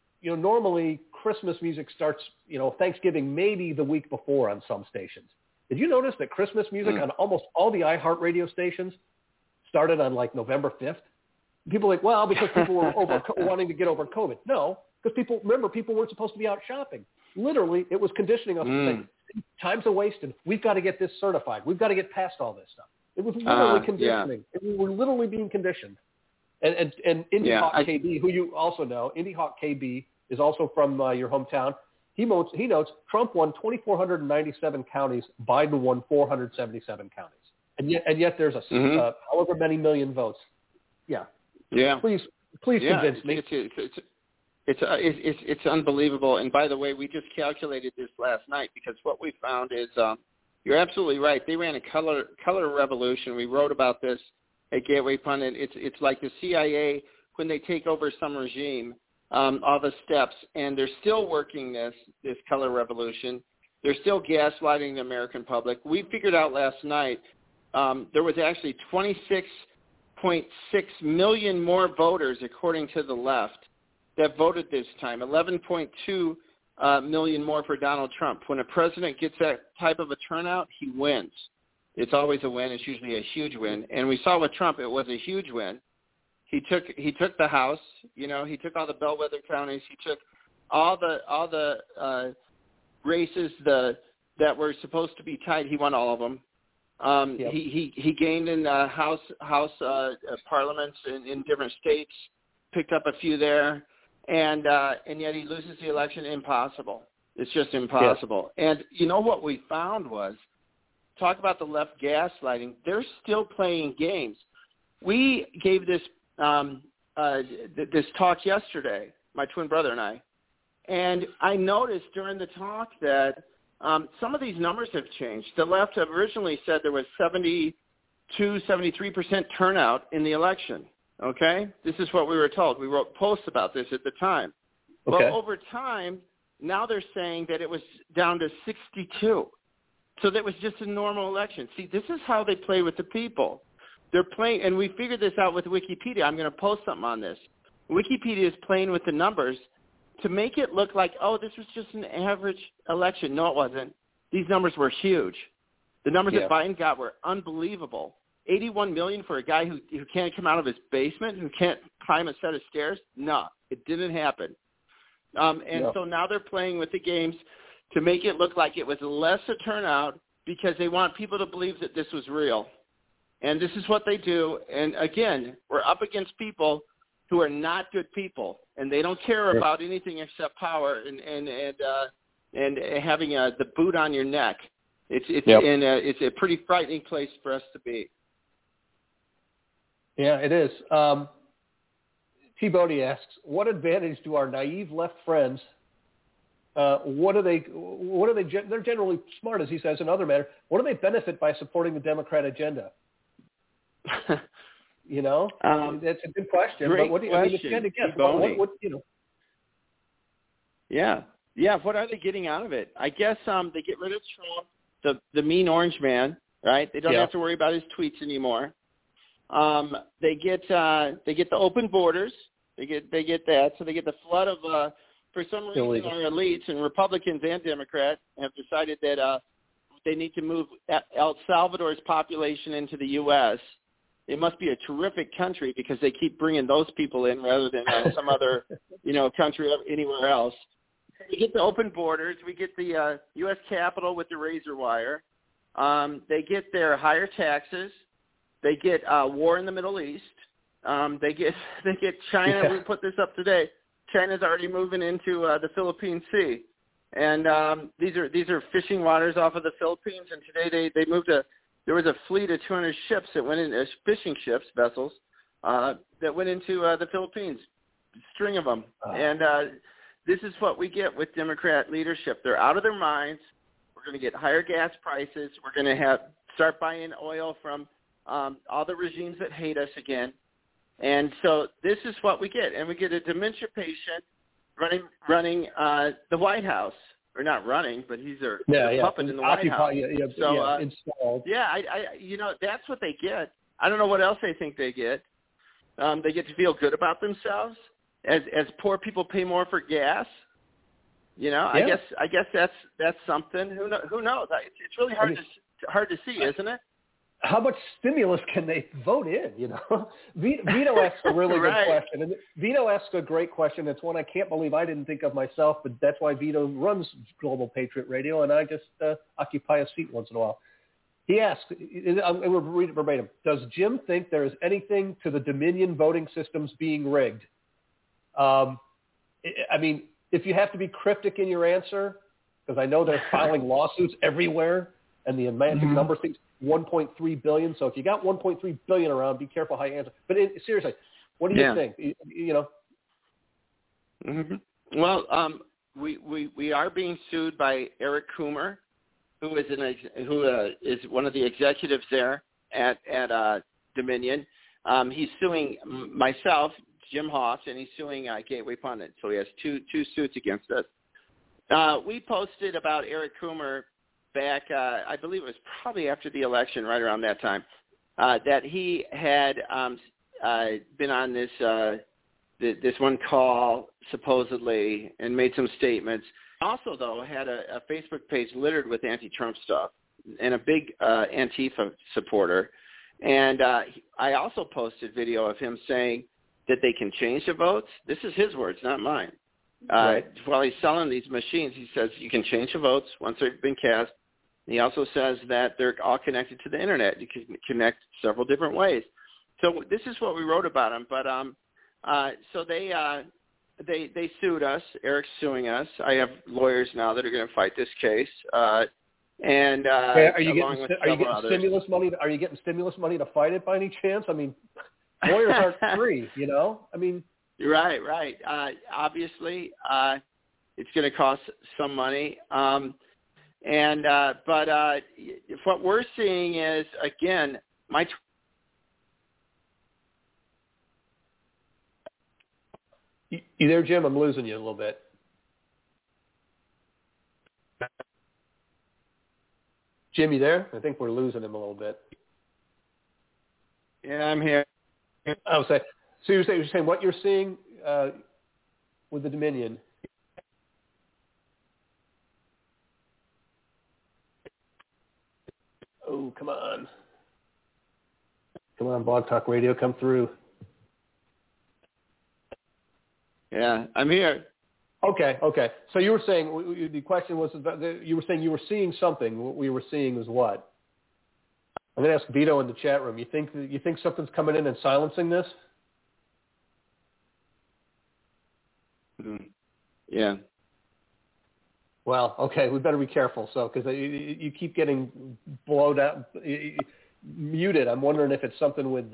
normally Christmas music starts. Thanksgiving maybe the week before on some stations. Did you notice that Christmas music on almost all the iHeart radio stations started on like November 5th? People are like, well, because people were wanting to get over COVID. No, because people weren't supposed to be out shopping. Literally, it was conditioning us to say, time's a wasted. We've got to get this certified. We've got to get past all this stuff. It was literally conditioning. Yeah. We were literally being conditioned. And Indy Hawk KB, who you also know, Indy Hawk KB is also from your hometown. He notes Trump won 2,497 counties. Biden won 477 counties. And yet there's however many million votes. Yeah. Yeah. Please convince me. It's unbelievable. And by the way, we just calculated this last night because what we found is you're absolutely right. They ran a color revolution. We wrote about this at Gateway Pundit. It's like the CIA when they take over some regime, all the steps, and they're still working this color revolution. They're still gaslighting the American public. We figured out last night there was actually 26.6 million more voters, according to the left, that voted this time, 11.2 million more for Donald Trump. When a president gets that type of a turnout, he wins. It's always a win. It's usually a huge win. And we saw with Trump, it was a huge win. He took the House. You know, he took all the bellwether counties. He took all the races that were supposed to be tight. He won all of them. He gained in House parliaments in different states, picked up a few there, and yet he loses the election. Impossible. It's just impossible. Yeah. And you know what we found was, talk about the left gaslighting. They're still playing games. We gave this this talk yesterday, my twin brother and I noticed during the talk that some of these numbers have changed. The left have originally said there was 73% turnout in the election. Okay? This is what we were told. We wrote posts about this at the time. Okay. Well, over time, now they're saying that it was down to 62. So that was just a normal election. See, this is how they play with the people. They're playing, and we figured this out with Wikipedia. I'm going to post something on this. Wikipedia is playing with the numbers to make it look like, oh, this was just an average election. No, it wasn't. These numbers were huge. The numbers that Biden got were unbelievable. 81 million for a guy who can't come out of his basement, who can't climb a set of stairs? No, it didn't happen. So now they're playing with the games to make it look like it was less a turnout because they want people to believe that this was real. And this is what they do. And, again, we're up against people who are not good people, and they don't care about anything except power and having the boot on your neck. It's a pretty frightening place for us to be. Yeah, it is. T. Bodie asks, what advantage do our naive left friends they're generally smart, as he says, in other matters. What do they benefit by supporting the Democrat agenda? You know, that's a good question. Great but what do you question. What you know? Yeah. What are they getting out of it? I guess they get rid of Trump, the mean orange man, right? They don't have to worry about his tweets anymore. They get the open borders. They get that. So they get the flood of for some reason illegal. Our elites and Republicans and Democrats have decided that they need to move El Salvador's population into the U.S. It must be a terrific country because they keep bringing those people in rather than some other, country anywhere else. We get the open borders. We get the U.S. Capitol with the razor wire. They get their higher taxes. They get war in the Middle East. They get China. Yeah. We put this up today. China's already moving into the Philippine Sea, and these are fishing waters off of the Philippines. And today they moved there was a fleet of 200 ships that went in, fishing ships, vessels, that went into the Philippines, a string of them. And this is what we get with Democrat leadership. They're out of their minds. We're going to get higher gas prices. We're going to start buying oil from all the regimes that hate us again. And so this is what we get. And we get a dementia patient running the White House. Or not running, but he's a puppet in the White House. Installed. Yeah, that's what they get. I don't know what else they think they get. They get to feel good about themselves as poor people pay more for gas. I guess that's something. Who knows? It's really hard to see, isn't it? How much stimulus can they vote in? Vito asks a really good question, and Vito asks a great question. It's one I can't believe I didn't think of myself, but that's why Vito runs Global Patriot Radio, and I just occupy a seat once in a while. He asked, and we'll read it verbatim, does Jim think there is anything to the Dominion voting systems being rigged? I mean, if you have to be cryptic in your answer, because I know they're filing lawsuits everywhere, and the magic number things, 1.3 billion. So if you got 1.3 billion around, be careful how you answer. But seriously, what do you think? Well, we are being sued by Eric Coomer, who is one of the executives there at Dominion. He's suing myself, Jim Hoft, and he's suing Gateway Pundit. So he has two suits against us. We posted about Eric Coomer back, I believe it was probably after the election, right around that time, that he had been on this one call supposedly and made some statements. Also, though, had a Facebook page littered with anti-Trump stuff and a big Antifa supporter. And I also posted video of him saying that they can change the votes. This is his words, not mine. Right. While he's selling these machines, he says you can change the votes once they've been cast. He also says that they're all connected to the internet. You can connect several different ways. So this is what we wrote about him. But so they sued us. Eric's suing us. I have lawyers now that are going to fight this case. Are you getting stimulus money? Are you getting stimulus money to fight it by any chance? I mean, lawyers aren't free, I mean. Right. Obviously, it's going to cost some money. But what we're seeing is, again, You there, Jim? I'm losing you a little bit. Jim, you there? I think we're losing him a little bit. Yeah, I'm here. Oh, so you're saying what you're seeing with the Dominion. Oh, come on. Come on, Blog Talk Radio, come through. Yeah, I'm here. Okay. So you were saying, the question was, you were saying you were seeing something. What we were seeing was what? I'm going to ask Vito in the chat room. You think something's coming in and silencing this? Yeah. Well, okay, we better be careful. So, because you keep getting blowed out, muted. I'm wondering if it's something with.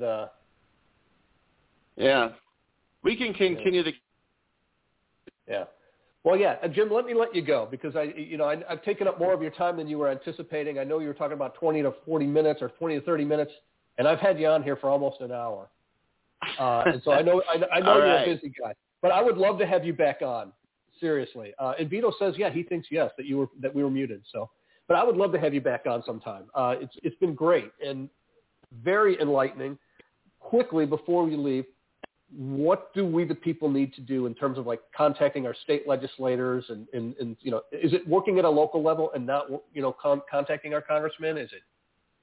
Yeah, we can continue to. Yeah. Well, yeah, Jim. Let me let you go because I've taken up more of your time than you were anticipating. I know you were talking about 20 to 40 minutes or 20 to 30 minutes, and I've had you on here for almost an hour. And so I know you're a busy guy, but I would love to have you back on. Seriously. And Vito says, yeah, he thinks yes that we were muted. So, but I would love to have you back on sometime. It's been great and very enlightening. Quickly before we leave, what do we the people need to do in terms of like contacting our state legislators and is it working at a local level and not contacting our congressmen? Is it?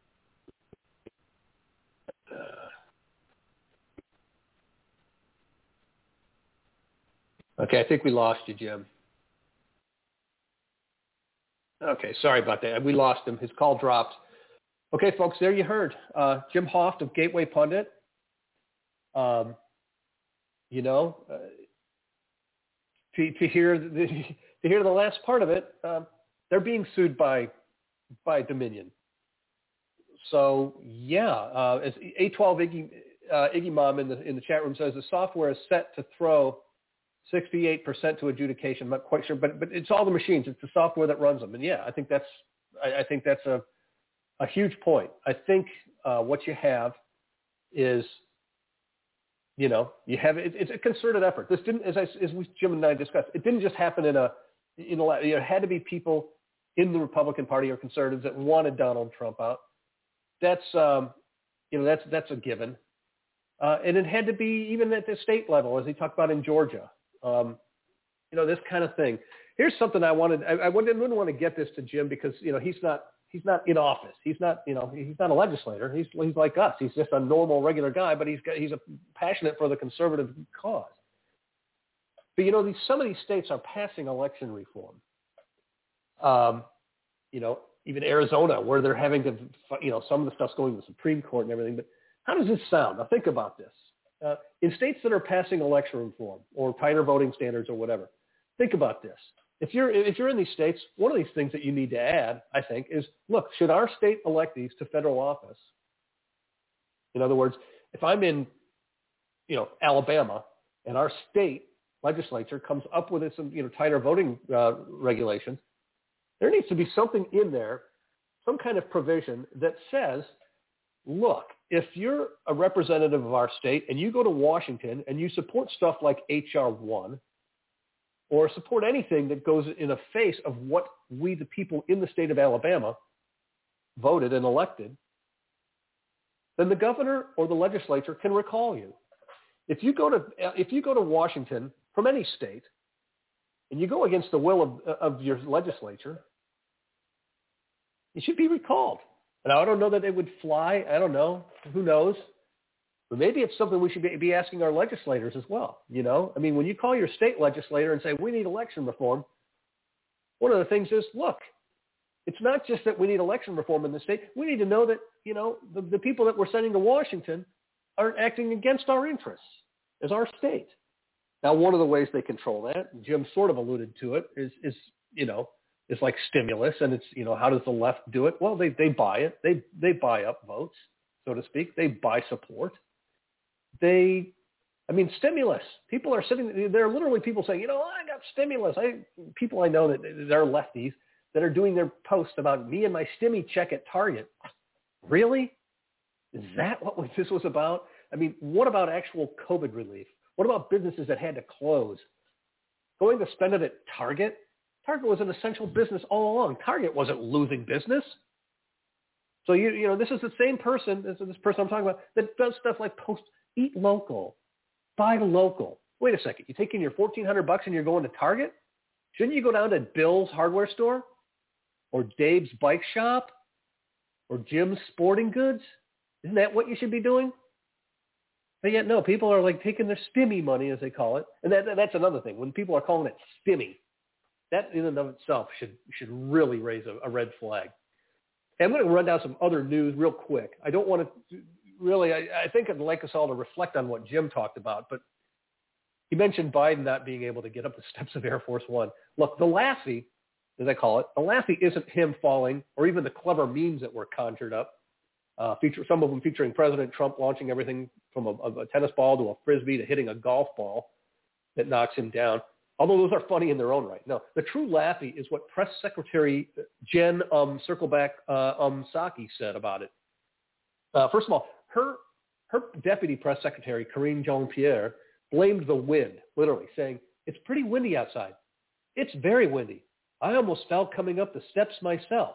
Okay, I think we lost you, Jim. Okay, sorry about that. We lost him. His call dropped. Okay, folks, there you heard Jim Hoft of Gateway Pundit. To hear the last part of it, they're being sued by Dominion. So yeah, as A12 Iggy Mom in the chat room says, the software is set to throw 68% to adjudication. I'm not quite sure, but it's all the machines. It's the software that runs them. And yeah, I think that's a huge point. I think what you have is, you have it's a concerted effort. This didn't, as Jim and I discussed, it didn't just happen it had to be people in the Republican Party or conservatives that wanted Donald Trump out. That's that's a given. And it had to be even at the state level, as he talked about in Georgia. This kind of thing. here's something I wanted. I wouldn't want to get this to Jim because, he's not in office. He's not a legislator. He's like us. He's just a normal, regular guy, but he's passionate for the conservative cause. But, some of these states are passing election reform. Even Arizona, where they're having to, some of the stuff's going to the Supreme Court and everything. But how does this sound? Now think about this. In states that are passing election reform or tighter voting standards or whatever, think about this. If you're in these states, one of these things that you need to add, I think, is, look, should our state electees to federal office? In other words, if I'm in, Alabama and our state legislature comes up with some, tighter voting regulations, there needs to be something in there, some kind of provision that says, look, if you're a representative of our state and you go to Washington and you support stuff like H.R. 1 or support anything that goes in the face of what we, the people in the state of Alabama, voted and elected, then the governor or the legislature can recall you. If you go to Washington from any state and you go against the will of your legislature, you should be recalled. And I don't know that it would fly. I don't know. Who knows? But maybe it's something we should be asking our legislators as well. When you call your state legislator and say, we need election reform, one of the things is, look, it's not just that we need election reform in the state. We need to know that, the people that we're sending to Washington aren't acting against our interests as our state. Now, one of the ways they control that, Jim sort of alluded to it, is like stimulus, and it's, how does the left do it? Well, they buy it. They buy up votes, so to speak. They buy support. Stimulus. People are there are literally people saying, I got stimulus. People I know that they're lefties that are doing their posts about me and my stimmy check at Target. Really? Is that what this was about? What about actual COVID relief? What about businesses that had to close? Going to spend it at Target? Target was an essential business all along. Target wasn't losing business. So, this is the same person, this person I'm talking about, that does stuff like eat local, buy local. Wait a second. You taking your $1,400 and you're going to Target? Shouldn't you go down to Bill's hardware store or Dave's bike shop or Jim's sporting goods? Isn't that what you should be doing? But yet, no, people are like taking their stimmy money, as they call it. And that's another thing. When people are calling it stimmy, that in and of itself should really raise a red flag. And I'm going to run down some other news real quick. I don't want to really, I think I'd like us all to reflect on what Jim talked about, but he mentioned Biden not being able to get up the steps of Air Force One. Look, the Lassie, as I call it, the Lassie isn't him falling or even the clever memes that were conjured up. Some of them featuring President Trump launching everything from a tennis ball to a Frisbee to hitting a golf ball that knocks him down. Although those are funny in their own right. No, the true Laffy is what Press Secretary Jen Psaki said about it. First of all, her deputy press secretary, Karine Jean-Pierre, blamed the wind, literally, saying, it's pretty windy outside. It's very windy. I almost fell coming up the steps myself.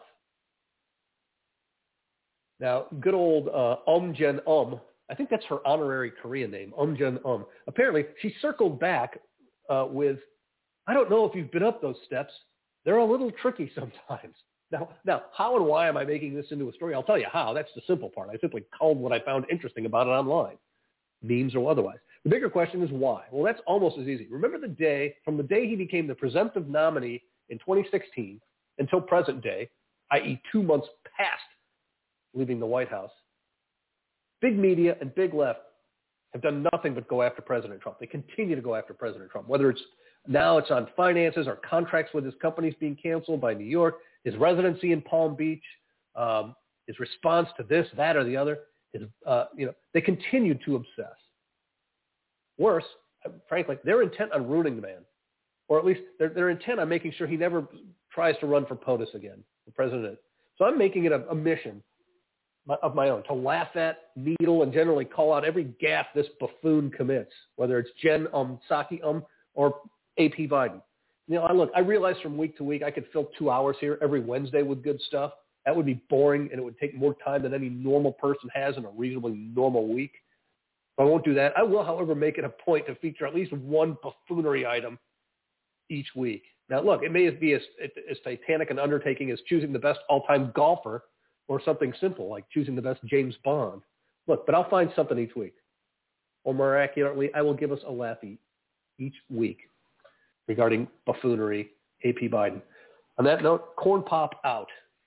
Now, good old Jen I think that's her honorary Korean name, Jen Apparently, she circled back with, I don't know if you've been up those steps. They're a little tricky sometimes. Now, how and why am I making this into a story? I'll tell you how. That's the simple part. I simply culled what I found interesting about it online, memes or otherwise. The bigger question is why. Well, that's almost as easy. Remember from the day he became the presumptive nominee in 2016 until present day, i.e. 2 months past leaving the White House, big media and big left have done nothing but go after President Trump. They continue to go after President Trump, whether it's on finances or contracts with his companies being canceled by New York, his residency in Palm Beach, his response to this, that, or the other. They continue to obsess. Worse, frankly, they're intent on ruining the man, or at least they're intent on making sure he never tries to run for POTUS again, the president. So I'm making it a mission of my own to laugh at, needle, and generally call out every gaffe this buffoon commits, whether it's Jen Psaki or AP Biden. I realize from week to week I could fill 2 hours here every Wednesday with good stuff. That would be boring, and it would take more time than any normal person has in a reasonably normal week. I won't do that. I will, however, make it a point to feature at least one buffoonery item each week. Now, look, it may be as titanic an undertaking as choosing the best all-time golfer or something simple like choosing the best James Bond. Look, but I'll find something each week. Or more accurately, I will give us a laugh each week regarding buffoonery, AP Biden. On that note, corn pop out.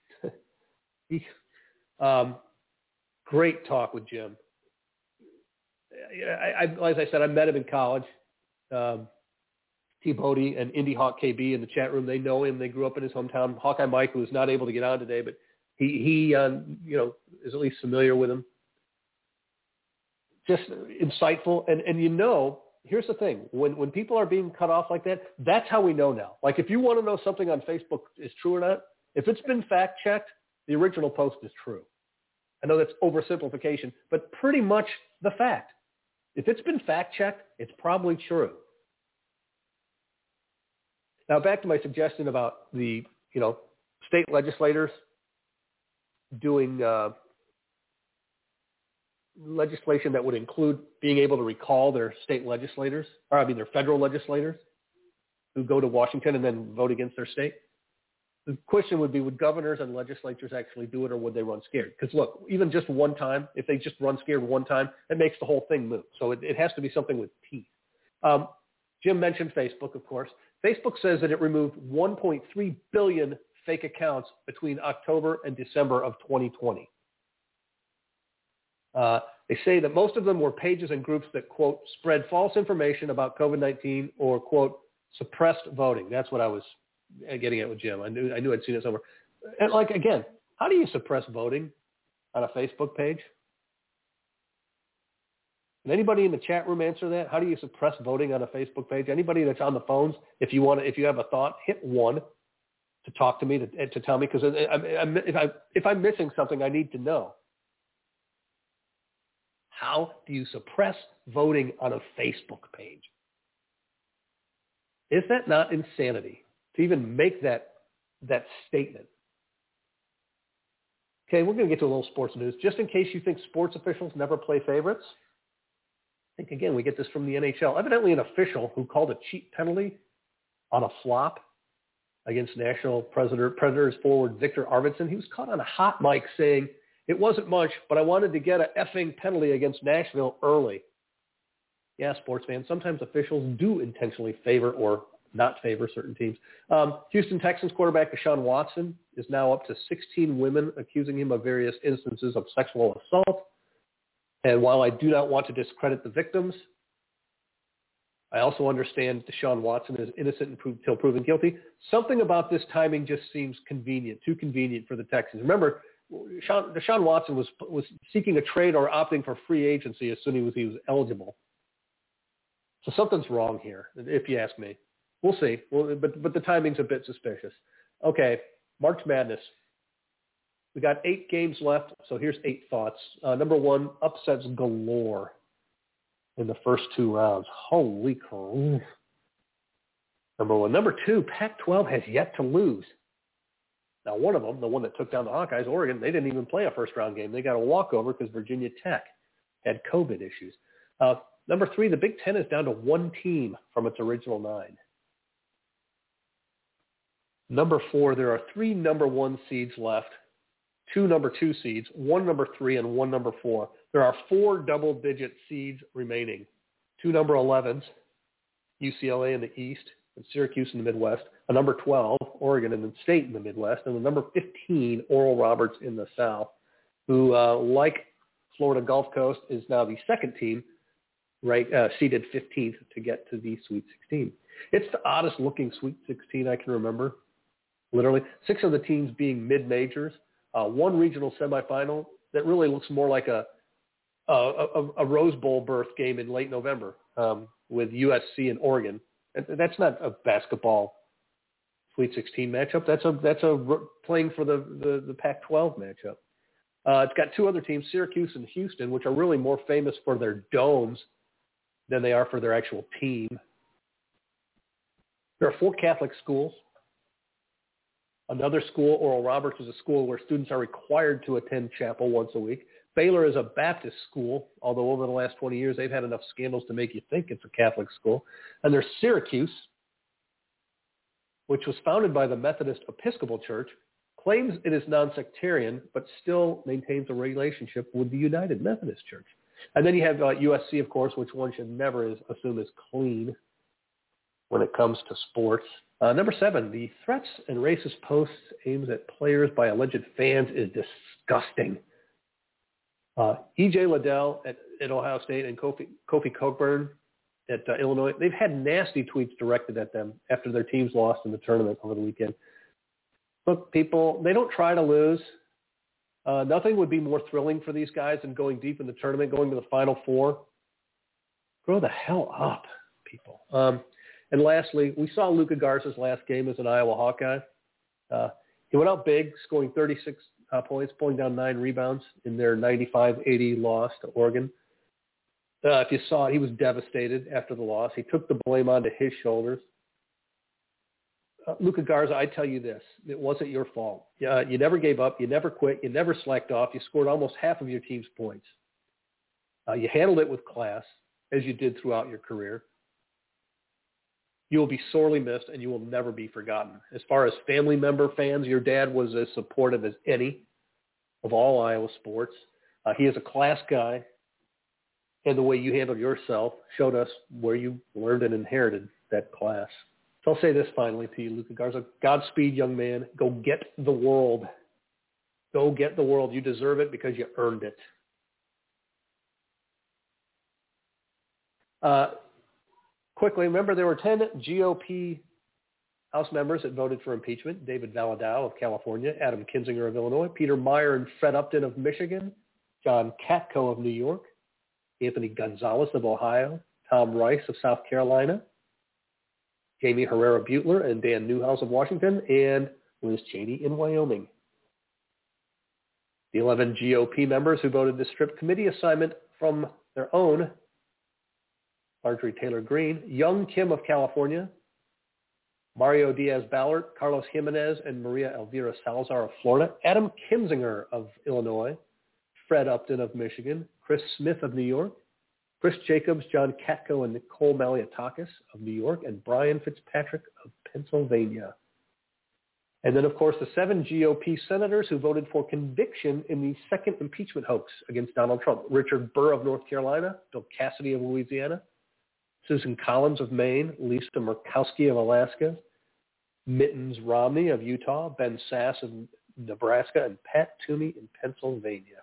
Great talk with Jim. As I said, I met him in college. T. Bodie and Indy Hawk KB in the chat room, they know him. They grew up in his hometown. Hawkeye Mike, who is not able to get on today, but he is at least familiar with him. Just insightful. And here's the thing. When people are being cut off like that, that's how we know now. Like if you want to know something on Facebook is true or not, if it's been fact-checked, the original post is true. I know that's oversimplification, but pretty much the fact. If it's been fact-checked, it's probably true. Now back to my suggestion about the, state legislators doing legislation that would include being able to recall their their federal legislators who go to Washington and then vote against their state. The question would be, would governors and legislatures actually do it, or would they run scared? Because look, even just one time, if they just run scared one time, it makes the whole thing moot. So it has to be something with teeth. Jim mentioned Facebook, of course. Facebook says that it removed 1.3 billion fake accounts between October and December of 2020. They say that most of them were pages and groups that, quote, spread false information about COVID-19 or, quote, suppressed voting. That's what I was getting at with Jim. I knew I'd seen it somewhere. And again, how do you suppress voting on a Facebook page? Can anybody in the chat room answer that? How do you suppress voting on a Facebook page? Anybody that's on the phones, if you have a thought, hit 1 to talk to me, to tell me, because if I'm missing something, I need to know. How do you suppress voting on a Facebook page? Is that not insanity to even make that statement? Okay, we're going to get to a little sports news. Just in case you think sports officials never play favorites, I think, again, we get this from the NHL. Evidently an official who called a cheat penalty on a flop against National Predators forward Victor Arvidsson. He was caught on a hot mic saying, "It wasn't much, but I wanted to get an effing penalty against Nashville early." Yeah, sports fans, sometimes officials do intentionally favor or not favor certain teams. Houston Texans quarterback Deshaun Watson is now up to 16 women accusing him of various instances of sexual assault. And while I do not want to discredit the victims, I also understand Deshaun Watson is innocent until proven guilty. Something about this timing just seems convenient, too convenient for the Texans. Remember, Deshaun Watson was seeking a trade or opting for free agency as soon as he was eligible. So something's wrong here, if you ask me. We'll see. But the timing's a bit suspicious. Okay, March Madness. We got 8 games left, so here's 8 thoughts. Number 1, upsets galore in the first 2 rounds. Holy crap. Number 1. Number 2, Pac-12 has yet to lose. Now, one of them, the one that took down the Hawkeyes, Oregon, they didn't even play a first-round game. They got a walkover because Virginia Tech had COVID issues. Number 3, the Big Ten is down to 1 team from its original 9. Number 4, there are 3 number 1 seeds left, 2 number 2 seeds, 1 number 3, and 1 number 4. There are 4 double-digit seeds remaining. 2 number 11s, UCLA in the East, and Syracuse in the Midwest. A number 12, Oregon and the State in the Midwest. And the number 15, Oral Roberts in the South, who, like Florida Gulf Coast, is now the second team, seeded 15th to get to the Sweet 16. It's the oddest-looking Sweet 16 I can remember, literally. 6 of the teams being mid-majors. 1 regional semifinal that really looks more like a Rose Bowl berth game in late November with USC and Oregon. And that's not a basketball Sweet 16 matchup. That's a playing for the Pac-12 matchup. It's got 2 other teams, Syracuse and Houston, which are really more famous for their domes than they are for their actual team. There are 4 Catholic schools. Another school, Oral Roberts, is a school where students are required to attend chapel once a week. Baylor is a Baptist school, although over the last 20 years they've had enough scandals to make you think it's a Catholic school. And there's Syracuse, which was founded by the Methodist Episcopal Church, claims it is non-sectarian, but still maintains a relationship with the United Methodist Church. And then you have USC, of course, which one should never assume is clean when it comes to sports. Number 7, the threats and racist posts aimed at players by alleged fans is disgusting. E.J. Liddell at Ohio State and Kofi Cockburn at Illinois, they've had nasty tweets directed at them after their teams lost in the tournament over the weekend. Look, people, they don't try to lose. Nothing would be more thrilling for these guys than going deep in the tournament, going to the Final Four. Grow the hell up, people. And lastly, we saw Luka Garza's last game as an Iowa Hawkeye. He went out big, scoring 36 points, pulling down 9 rebounds in their 95-80 loss to Oregon. If you saw it, he was devastated after the loss. He took the blame onto his shoulders. Luka Garza, I tell you this, it wasn't your fault. You never gave up. You never quit. You never slacked off. You scored almost half of your team's points. You handled it with class, as you did throughout your career. You will be sorely missed, and you will never be forgotten. As far as family member fans, your dad was as supportive as any of all Iowa sports. He is a class guy, and the way you handled yourself showed us where you learned and inherited that class. So I'll say this finally to you, Luka Garza. Godspeed, young man. Go get the world. Go get the world. You deserve it because you earned it. Quickly, remember there were 10 GOP House members that voted for impeachment. David Valadao of California, Adam Kinzinger of Illinois, Peter Meyer and Fred Upton of Michigan, John Katko of New York, Anthony Gonzalez of Ohio, Tom Rice of South Carolina, Jamie Herrera Butler and Dan Newhouse of Washington, and Liz Cheney in Wyoming. The 11 GOP members who voted to strip committee assignment from their own: Marjorie Taylor Greene, Young Kim of California, Mario Diaz-Balart, Carlos Jimenez, and Maria Elvira Salazar of Florida, Adam Kinzinger of Illinois, Fred Upton of Michigan, Chris Smith of New York, Chris Jacobs, John Katko, and Nicole Malliotakis of New York, and Brian Fitzpatrick of Pennsylvania. And then, of course, the 7 GOP senators who voted for conviction in the second impeachment hoax against Donald Trump: Richard Burr of North Carolina, Bill Cassidy of Louisiana, Susan Collins of Maine, Lisa Murkowski of Alaska, Mittens Romney of Utah, Ben Sasse of Nebraska, and Pat Toomey in Pennsylvania.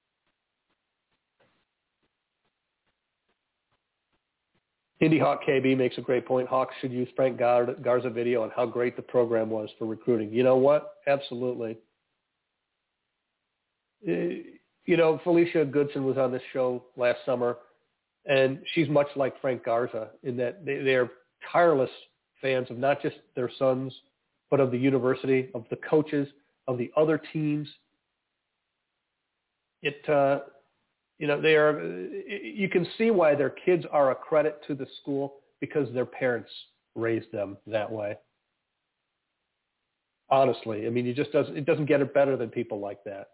Indy Hawk KB makes a great point. Hawks should use Frank Garza video on how great the program was for recruiting. You know what? Absolutely. Felicia Goodson was on this show last summer, and she's much like Frank Garza in that they're tireless fans of not just their sons, but of the university, of the coaches, of the other teams. They are. You can see why their kids are a credit to the school, because their parents raised them that way. Honestly, I mean, it doesn't get it better than people like that.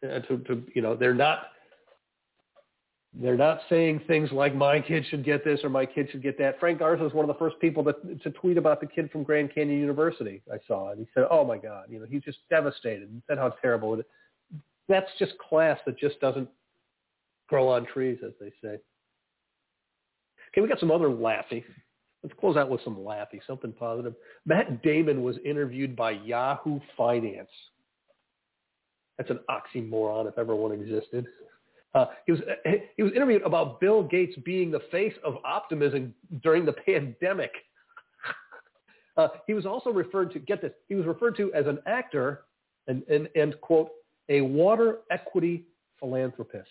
They're not saying things like my kid should get this or my kid should get that. Frank Garza is one of the first people to tweet about the kid from Grand Canyon University. I saw it. He said, "Oh my God, he's just devastated," and said how terrible it is. That's just class that just doesn't grow on trees, as they say. Okay, we got some other laughy. Let's close out with some laughy, something positive. Matt Damon was interviewed by Yahoo Finance. That's an oxymoron if ever one existed. He was interviewed about Bill Gates being the face of optimism during the pandemic. He was also referred to, get this, he was referred to as an actor and quote, a water equity philanthropist.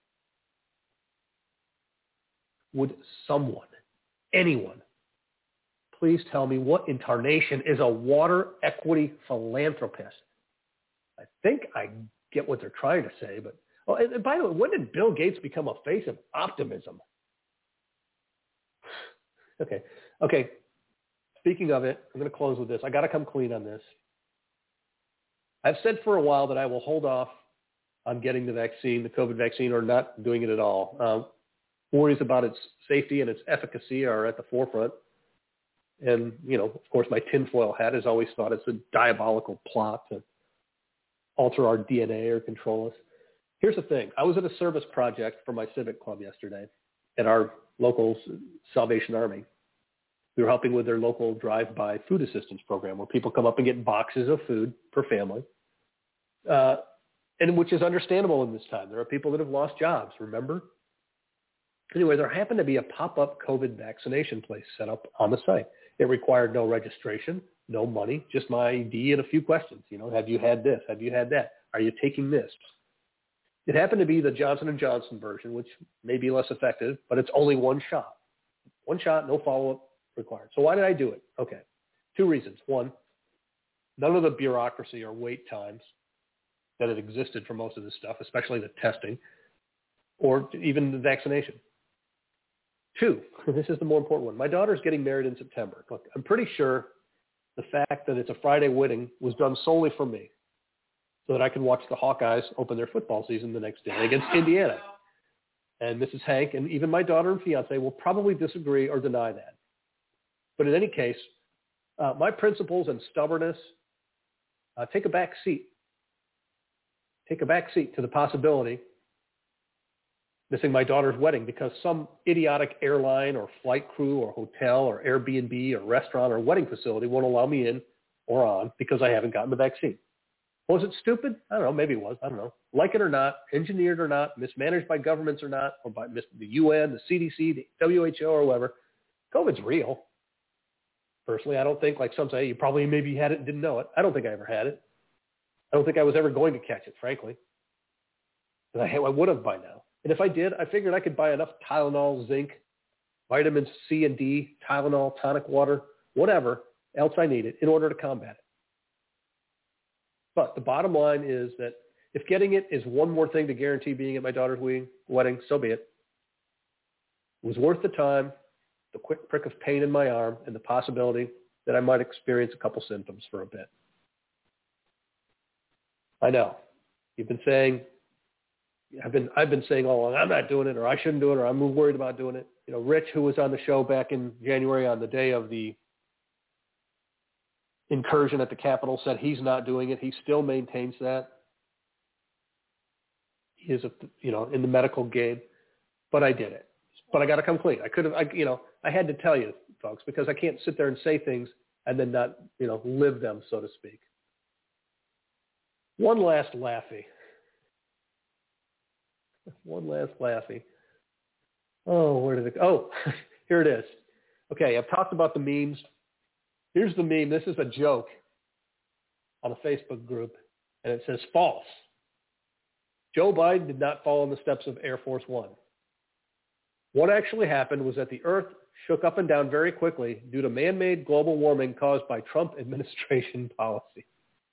Would someone, anyone, please tell me what in tarnation is a water equity philanthropist? I think I get what they're trying to say, but and by the way, when did Bill Gates become a face of optimism? Okay. Speaking of it, I'm going to close with this. I got to come clean on this. I've said for a while that I will hold off on getting the vaccine, the COVID vaccine, or not doing it at all. Worries about its safety and its efficacy are at the forefront. And, of course, my tinfoil hat has always thought it's a diabolical plot to alter our DNA or control us. Here's the thing. I was at a service project for my civic club yesterday at our local Salvation Army. We were helping with their local drive-by food assistance program where people come up and get boxes of food per family, and which is understandable in this time. There are people that have lost jobs, remember? Anyway, there happened to be a pop-up COVID vaccination place set up on the site. It required no registration, no money, just my ID and a few questions. Have you had this? Have you had that? Are you taking this? It happened to be the Johnson & Johnson version, which may be less effective, but it's only one shot. One shot, no follow-up required. So why did I do it? Okay, 2 reasons. One, none of the bureaucracy or wait times that had existed for most of this stuff, especially the testing or even the vaccination. 2, this is the more important one. My daughter's getting married in September. Look, I'm pretty sure the fact that it's a Friday wedding was done solely for me so that I could watch the Hawkeyes open their football season the next day against Indiana. And Mrs. Hank and even my daughter and fiance will probably disagree or deny that. But in any case, my principles and stubbornness take a back seat. Take a back seat to the possibility missing my daughter's wedding because some idiotic airline or flight crew or hotel or Airbnb or restaurant or wedding facility won't allow me in or on because I haven't gotten the vaccine. Was it stupid? I don't know. Maybe it was. I don't know. Like it or not, engineered or not, mismanaged by governments or not, or by the UN, the CDC, the WHO, or whatever, COVID's real. Personally, I don't think, like some say, you probably maybe had it and didn't know it. I don't think I ever had it. I don't think I was ever going to catch it, frankly. But I would have by now. And if I did, I figured I could buy enough Tylenol, zinc, vitamins C and D, Tylenol, tonic water, whatever else I needed in order to combat it. But the bottom line is that if getting it is one more thing to guarantee being at my daughter's wedding, so be it. It was worth the time, the quick prick of pain in my arm, and the possibility that I might experience a couple symptoms for a bit. I know. You've been saying, I've been saying all along, I'm not doing it, or I shouldn't do it, or I'm worried about doing it. Rich, who was on the show back in January on the day of the incursion at the Capitol, said he's not doing it. He still maintains that. He is, in the medical game. But I did it. But I got to come clean. I could have, I had to tell you, folks, because I can't sit there and say things and then not, live them, so to speak. One last laughy. Oh, where did it go? Oh, here it is. Okay, I've talked about the memes. Here's the meme. This is a joke on a Facebook group, and it says false. Joe Biden did not follow in the steps of Air Force One. What actually happened was that the Earth shook up and down very quickly due to man-made global warming caused by Trump administration policy.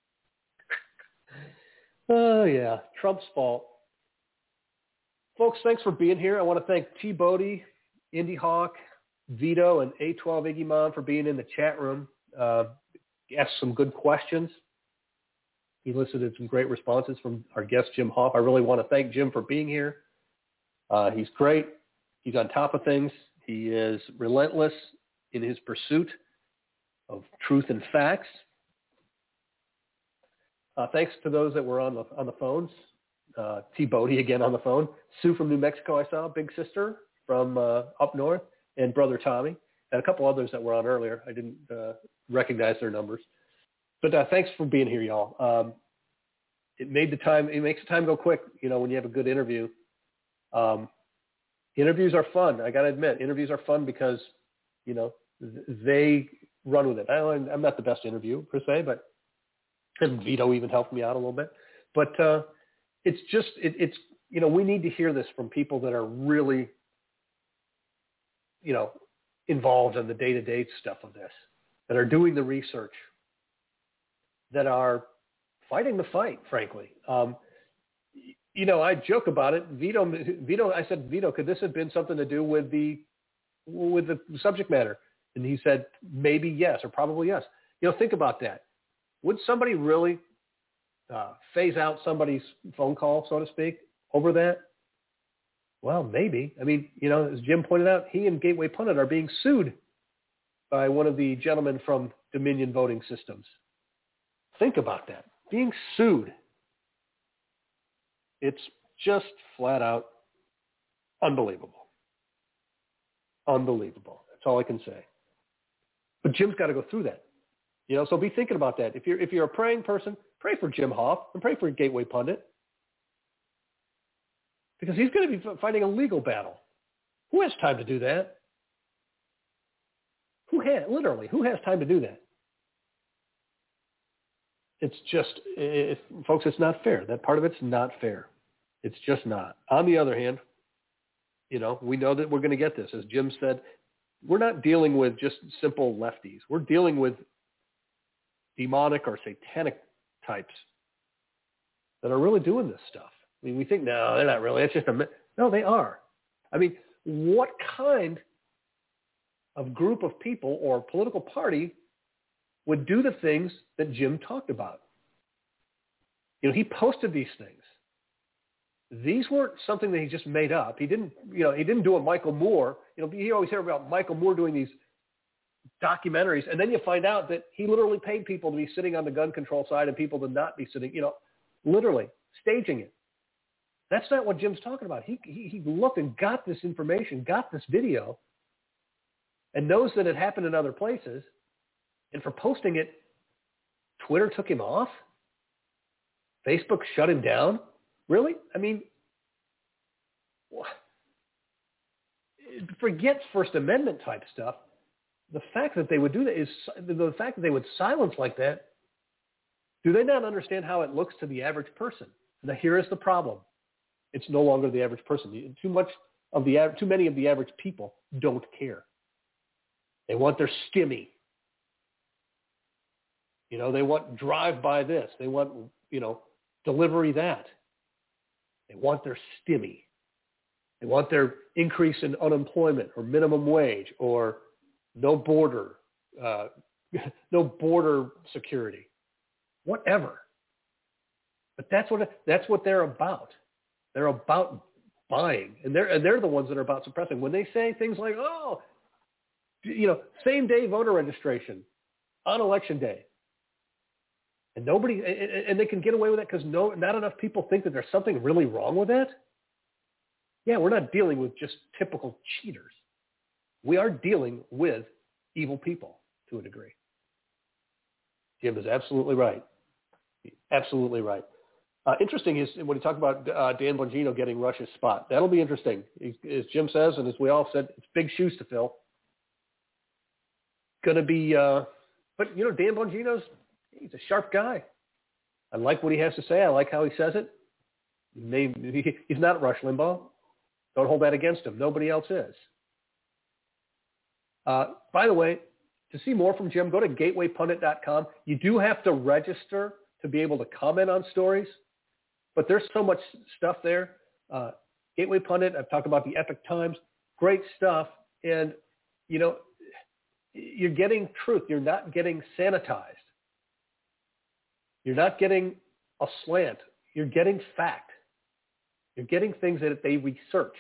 Oh, yeah, Trump's fault. Folks, thanks for being here. I want to thank T. Bodie, Indy Hawk, Vito, and A12 Iggy Mon for being in the chat room. Asked some good questions. He elicited some great responses from our guest, Jim Hoff. I really want to thank Jim for being here. He's great. He's on top of things. He is relentless in his pursuit of truth and facts. Thanks to those that were on the phones. T. Bodie again on the phone. Sue from New Mexico I saw. Big Sister from up north. And Brother Tommy. And a couple others that were on earlier. I didn't recognize their numbers. But thanks for being here, y'all. It makes the time go quick, when you have a good interview. Interviews are fun. I got to admit, interviews are fun because, they run with it. I'm not the best interview per se, but and Vito even helped me out a little bit. But it's just, we need to hear this from people that are really, involved in the day-to-day stuff of this, that are doing the research, that are fighting the fight, frankly. I joke about it. Vito, I said, Vito, could this have been something to do with the subject matter? And he said, maybe yes, or probably yes. Think about that. Would somebody really phase out somebody's phone call, so to speak, over that? Well, maybe. I mean, as Jim pointed out, he and Gateway Pundit are being sued by one of the gentlemen from Dominion Voting Systems. Think about that. Being sued. It's just flat out unbelievable. Unbelievable. That's all I can say. But Jim's got to go through that. So be thinking about that. If you're a praying person, pray for Jim Hoff and pray for Gateway Pundit. Because he's going to be fighting a legal battle. Who has time to do that? Who has time to do that? It's just, folks, it's not fair. That part of it's not fair. It's just not. On the other hand, we know that we're going to get this. As Jim said, we're not dealing with just simple lefties. We're dealing with demonic or satanic types that are really doing this stuff. I mean, we think, no, they're not really. It's just no, they are. I mean, what kind of group of people or political party would do the things that Jim talked about? He posted these things. These weren't something that he just made up. He didn't do a Michael Moore. You always hear about Michael Moore doing these documentaries, and then you find out that he literally paid people to be sitting on the gun control side and people to not be sitting, literally staging it. That's not what Jim's talking about. He looked and got this information, got this video, and knows that it happened in other places. And for posting it, Twitter took him off? Facebook shut him down? Really? I mean, forget First Amendment type stuff. The fact that they would do that is the fact that they would silence like that. Do they not understand how it looks to the average person? Now, here is the problem. It's no longer the average person. Too many of the average people don't care. They want their stimmy. They want drive-by this. They want, delivery that. They want their stimmy. They want their increase in unemployment or minimum wage or no border security, whatever. But that's what they're about. They're about buying, and they're the ones that are about suppressing. When they say things like, same day voter registration on election day, and they can get away with it because not enough people think that there's something really wrong with that. Yeah, we're not dealing with just typical cheaters. We are dealing with evil people to a degree. Jim is absolutely right. Absolutely right. Interesting is when he talked about Dan Bongino getting Rush's spot. That'll be interesting. As Jim says, and as we all said, it's big shoes to fill. Going to be, but Dan Bongino's, he's a sharp guy. I like what he has to say. I like how he says it. He's not Rush Limbaugh. Don't hold that against him. Nobody else is. By the way, to see more from Jim, go to gatewaypundit.com. You do have to register to be able to comment on stories, but there's so much stuff there. Gateway Pundit, I've talked about the Epoch Times, great stuff. And, you're getting truth. You're not getting sanitized. You're not getting a slant. You're getting fact. You're getting things that they research.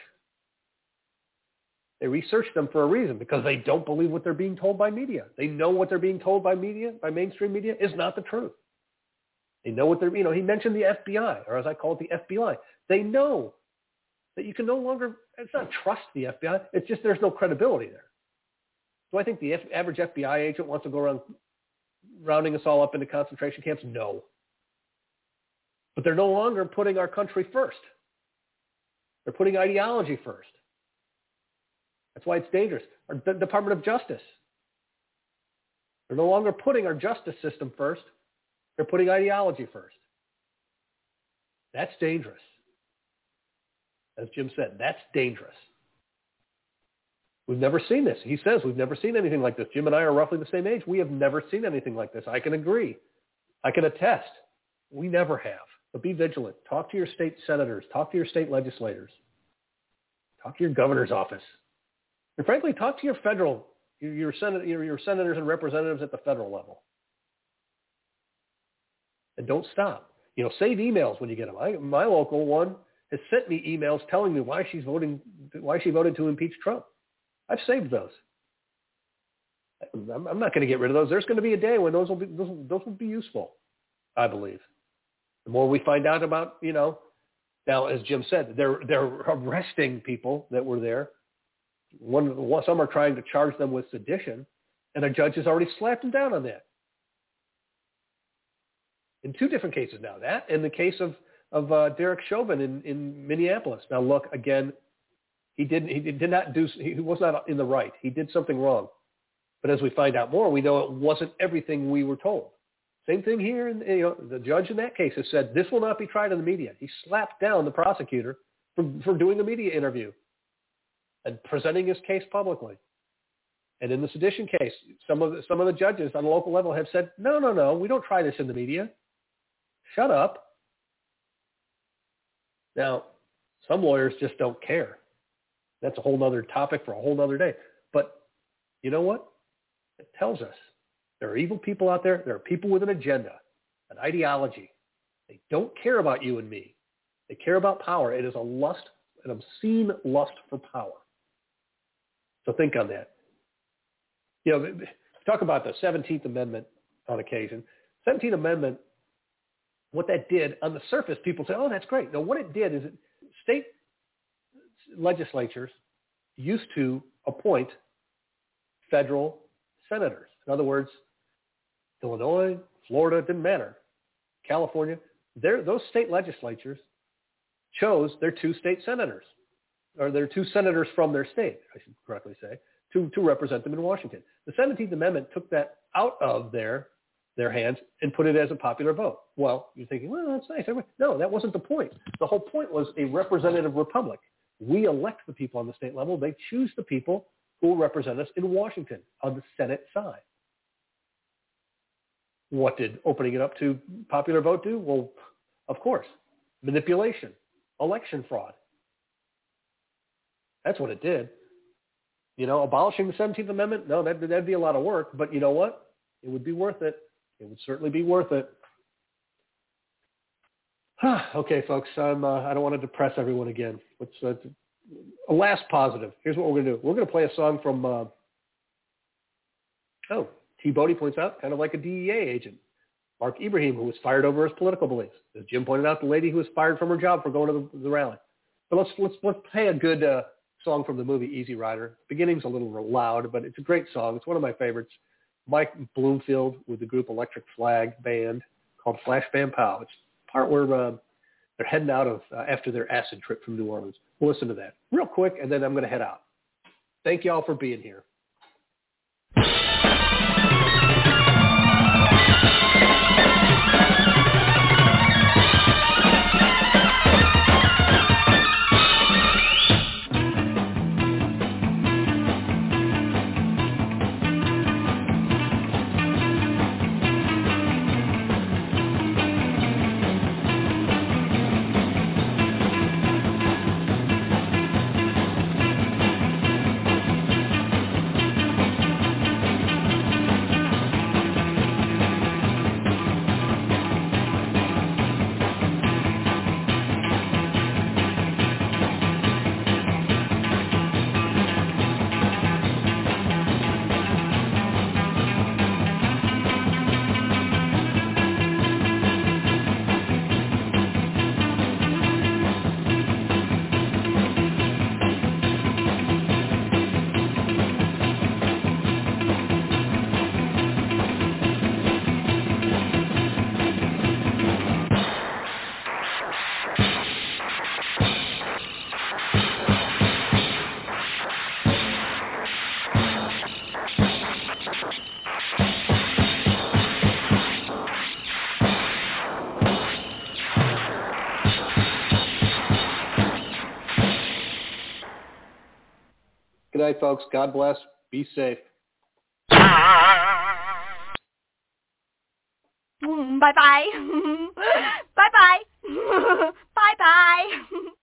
They research them for a reason because they don't believe what they're being told by media. They know what they're being told by media, by mainstream media, is not the truth. They know what they're, he mentioned the FBI, or as I call it, the FBI. They know that you can no longer, it's not trust the FBI. It's just there's no credibility there. Do I think the average FBI agent wants to go around rounding us all up into concentration camps? No. But they're no longer putting our country first. They're putting ideology first. That's why it's dangerous. Our Department of Justice. They're no longer putting our justice system first. They're putting ideology first. That's dangerous. As Jim said, that's dangerous. We've never seen this. He says we've never seen anything like this. Jim and I are roughly the same age. We have never seen anything like this. I can agree. I can attest. We never have. But be vigilant. Talk to your state senators. Talk to your state legislators. Talk to your governor's office. And frankly, talk to your your senators and representatives at the federal level. And don't stop. Save emails when you get them. My local one has sent me emails telling me why she voted to impeach Trump. I've saved those. I'm not going to get rid of those. There's going to be a day when those will be useful, I believe. The more we find out about, now, as Jim said, they're arresting people that were there. Some are trying to charge them with sedition, and a judge has already slapped them down on that. In 2 different cases now, that and the case of Derek Chauvin in Minneapolis. Now, look, again, he was not in the right. He did something wrong. But as we find out more, we know it wasn't everything we were told. Same thing here. And the judge in that case has said this will not be tried in the media. He slapped down the prosecutor for doing a media interview and presenting his case publicly. And in the sedition case, some of the judges on the local level have said, no, we don't try this in the media. Shut up. Now, some lawyers just don't care. That's a whole other topic for a whole other day. But you know what? It tells us there are evil people out there. There are people with an agenda, an ideology. They don't care about you and me. They care about power. It is an obscene lust for power. So think on that. Talk about the 17th Amendment on occasion. 17th Amendment, what that did, on the surface, people say, oh, that's great. No, what it did is state legislatures used to appoint federal senators. In other words, Illinois, Florida, didn't matter. California, those state legislatures chose their 2 state senators, or their 2 senators from their state, I should correctly say, to represent them in Washington. The 17th Amendment took that out of their hands and put it as a popular vote. Well, you're thinking, well, that's nice. No, that wasn't the point. The whole point was a representative republic. We elect the people on the state level. They choose the people who will represent us in Washington on the Senate side. What did opening it up to popular vote do? Well, of course, manipulation, election fraud. That's what it did. Abolishing the 17th Amendment, no, that'd be a lot of work. But you know what? It would be worth it. It would certainly be worth it. Okay, folks, I don't want to depress everyone again. Let's a last positive. Here's what we're going to do. We're going to play a song from, T. Bodie points out, kind of like a DEA agent, Mark Ibrahim, who was fired over his political beliefs. As Jim pointed out, the lady who was fired from her job for going to the rally. But let's play a good song from the movie Easy Rider. Beginning's a little loud, but it's a great song. It's one of my favorites. Mike Bloomfield with the group Electric Flag Band called Flash Band Pow. It's the part where they're heading out of after their acid trip from New Orleans. We'll listen to that real quick, and then I'm going to head out. Thank you all for being here. Good night, folks. God bless. Be safe. Bye-bye. Bye-bye. Bye-bye.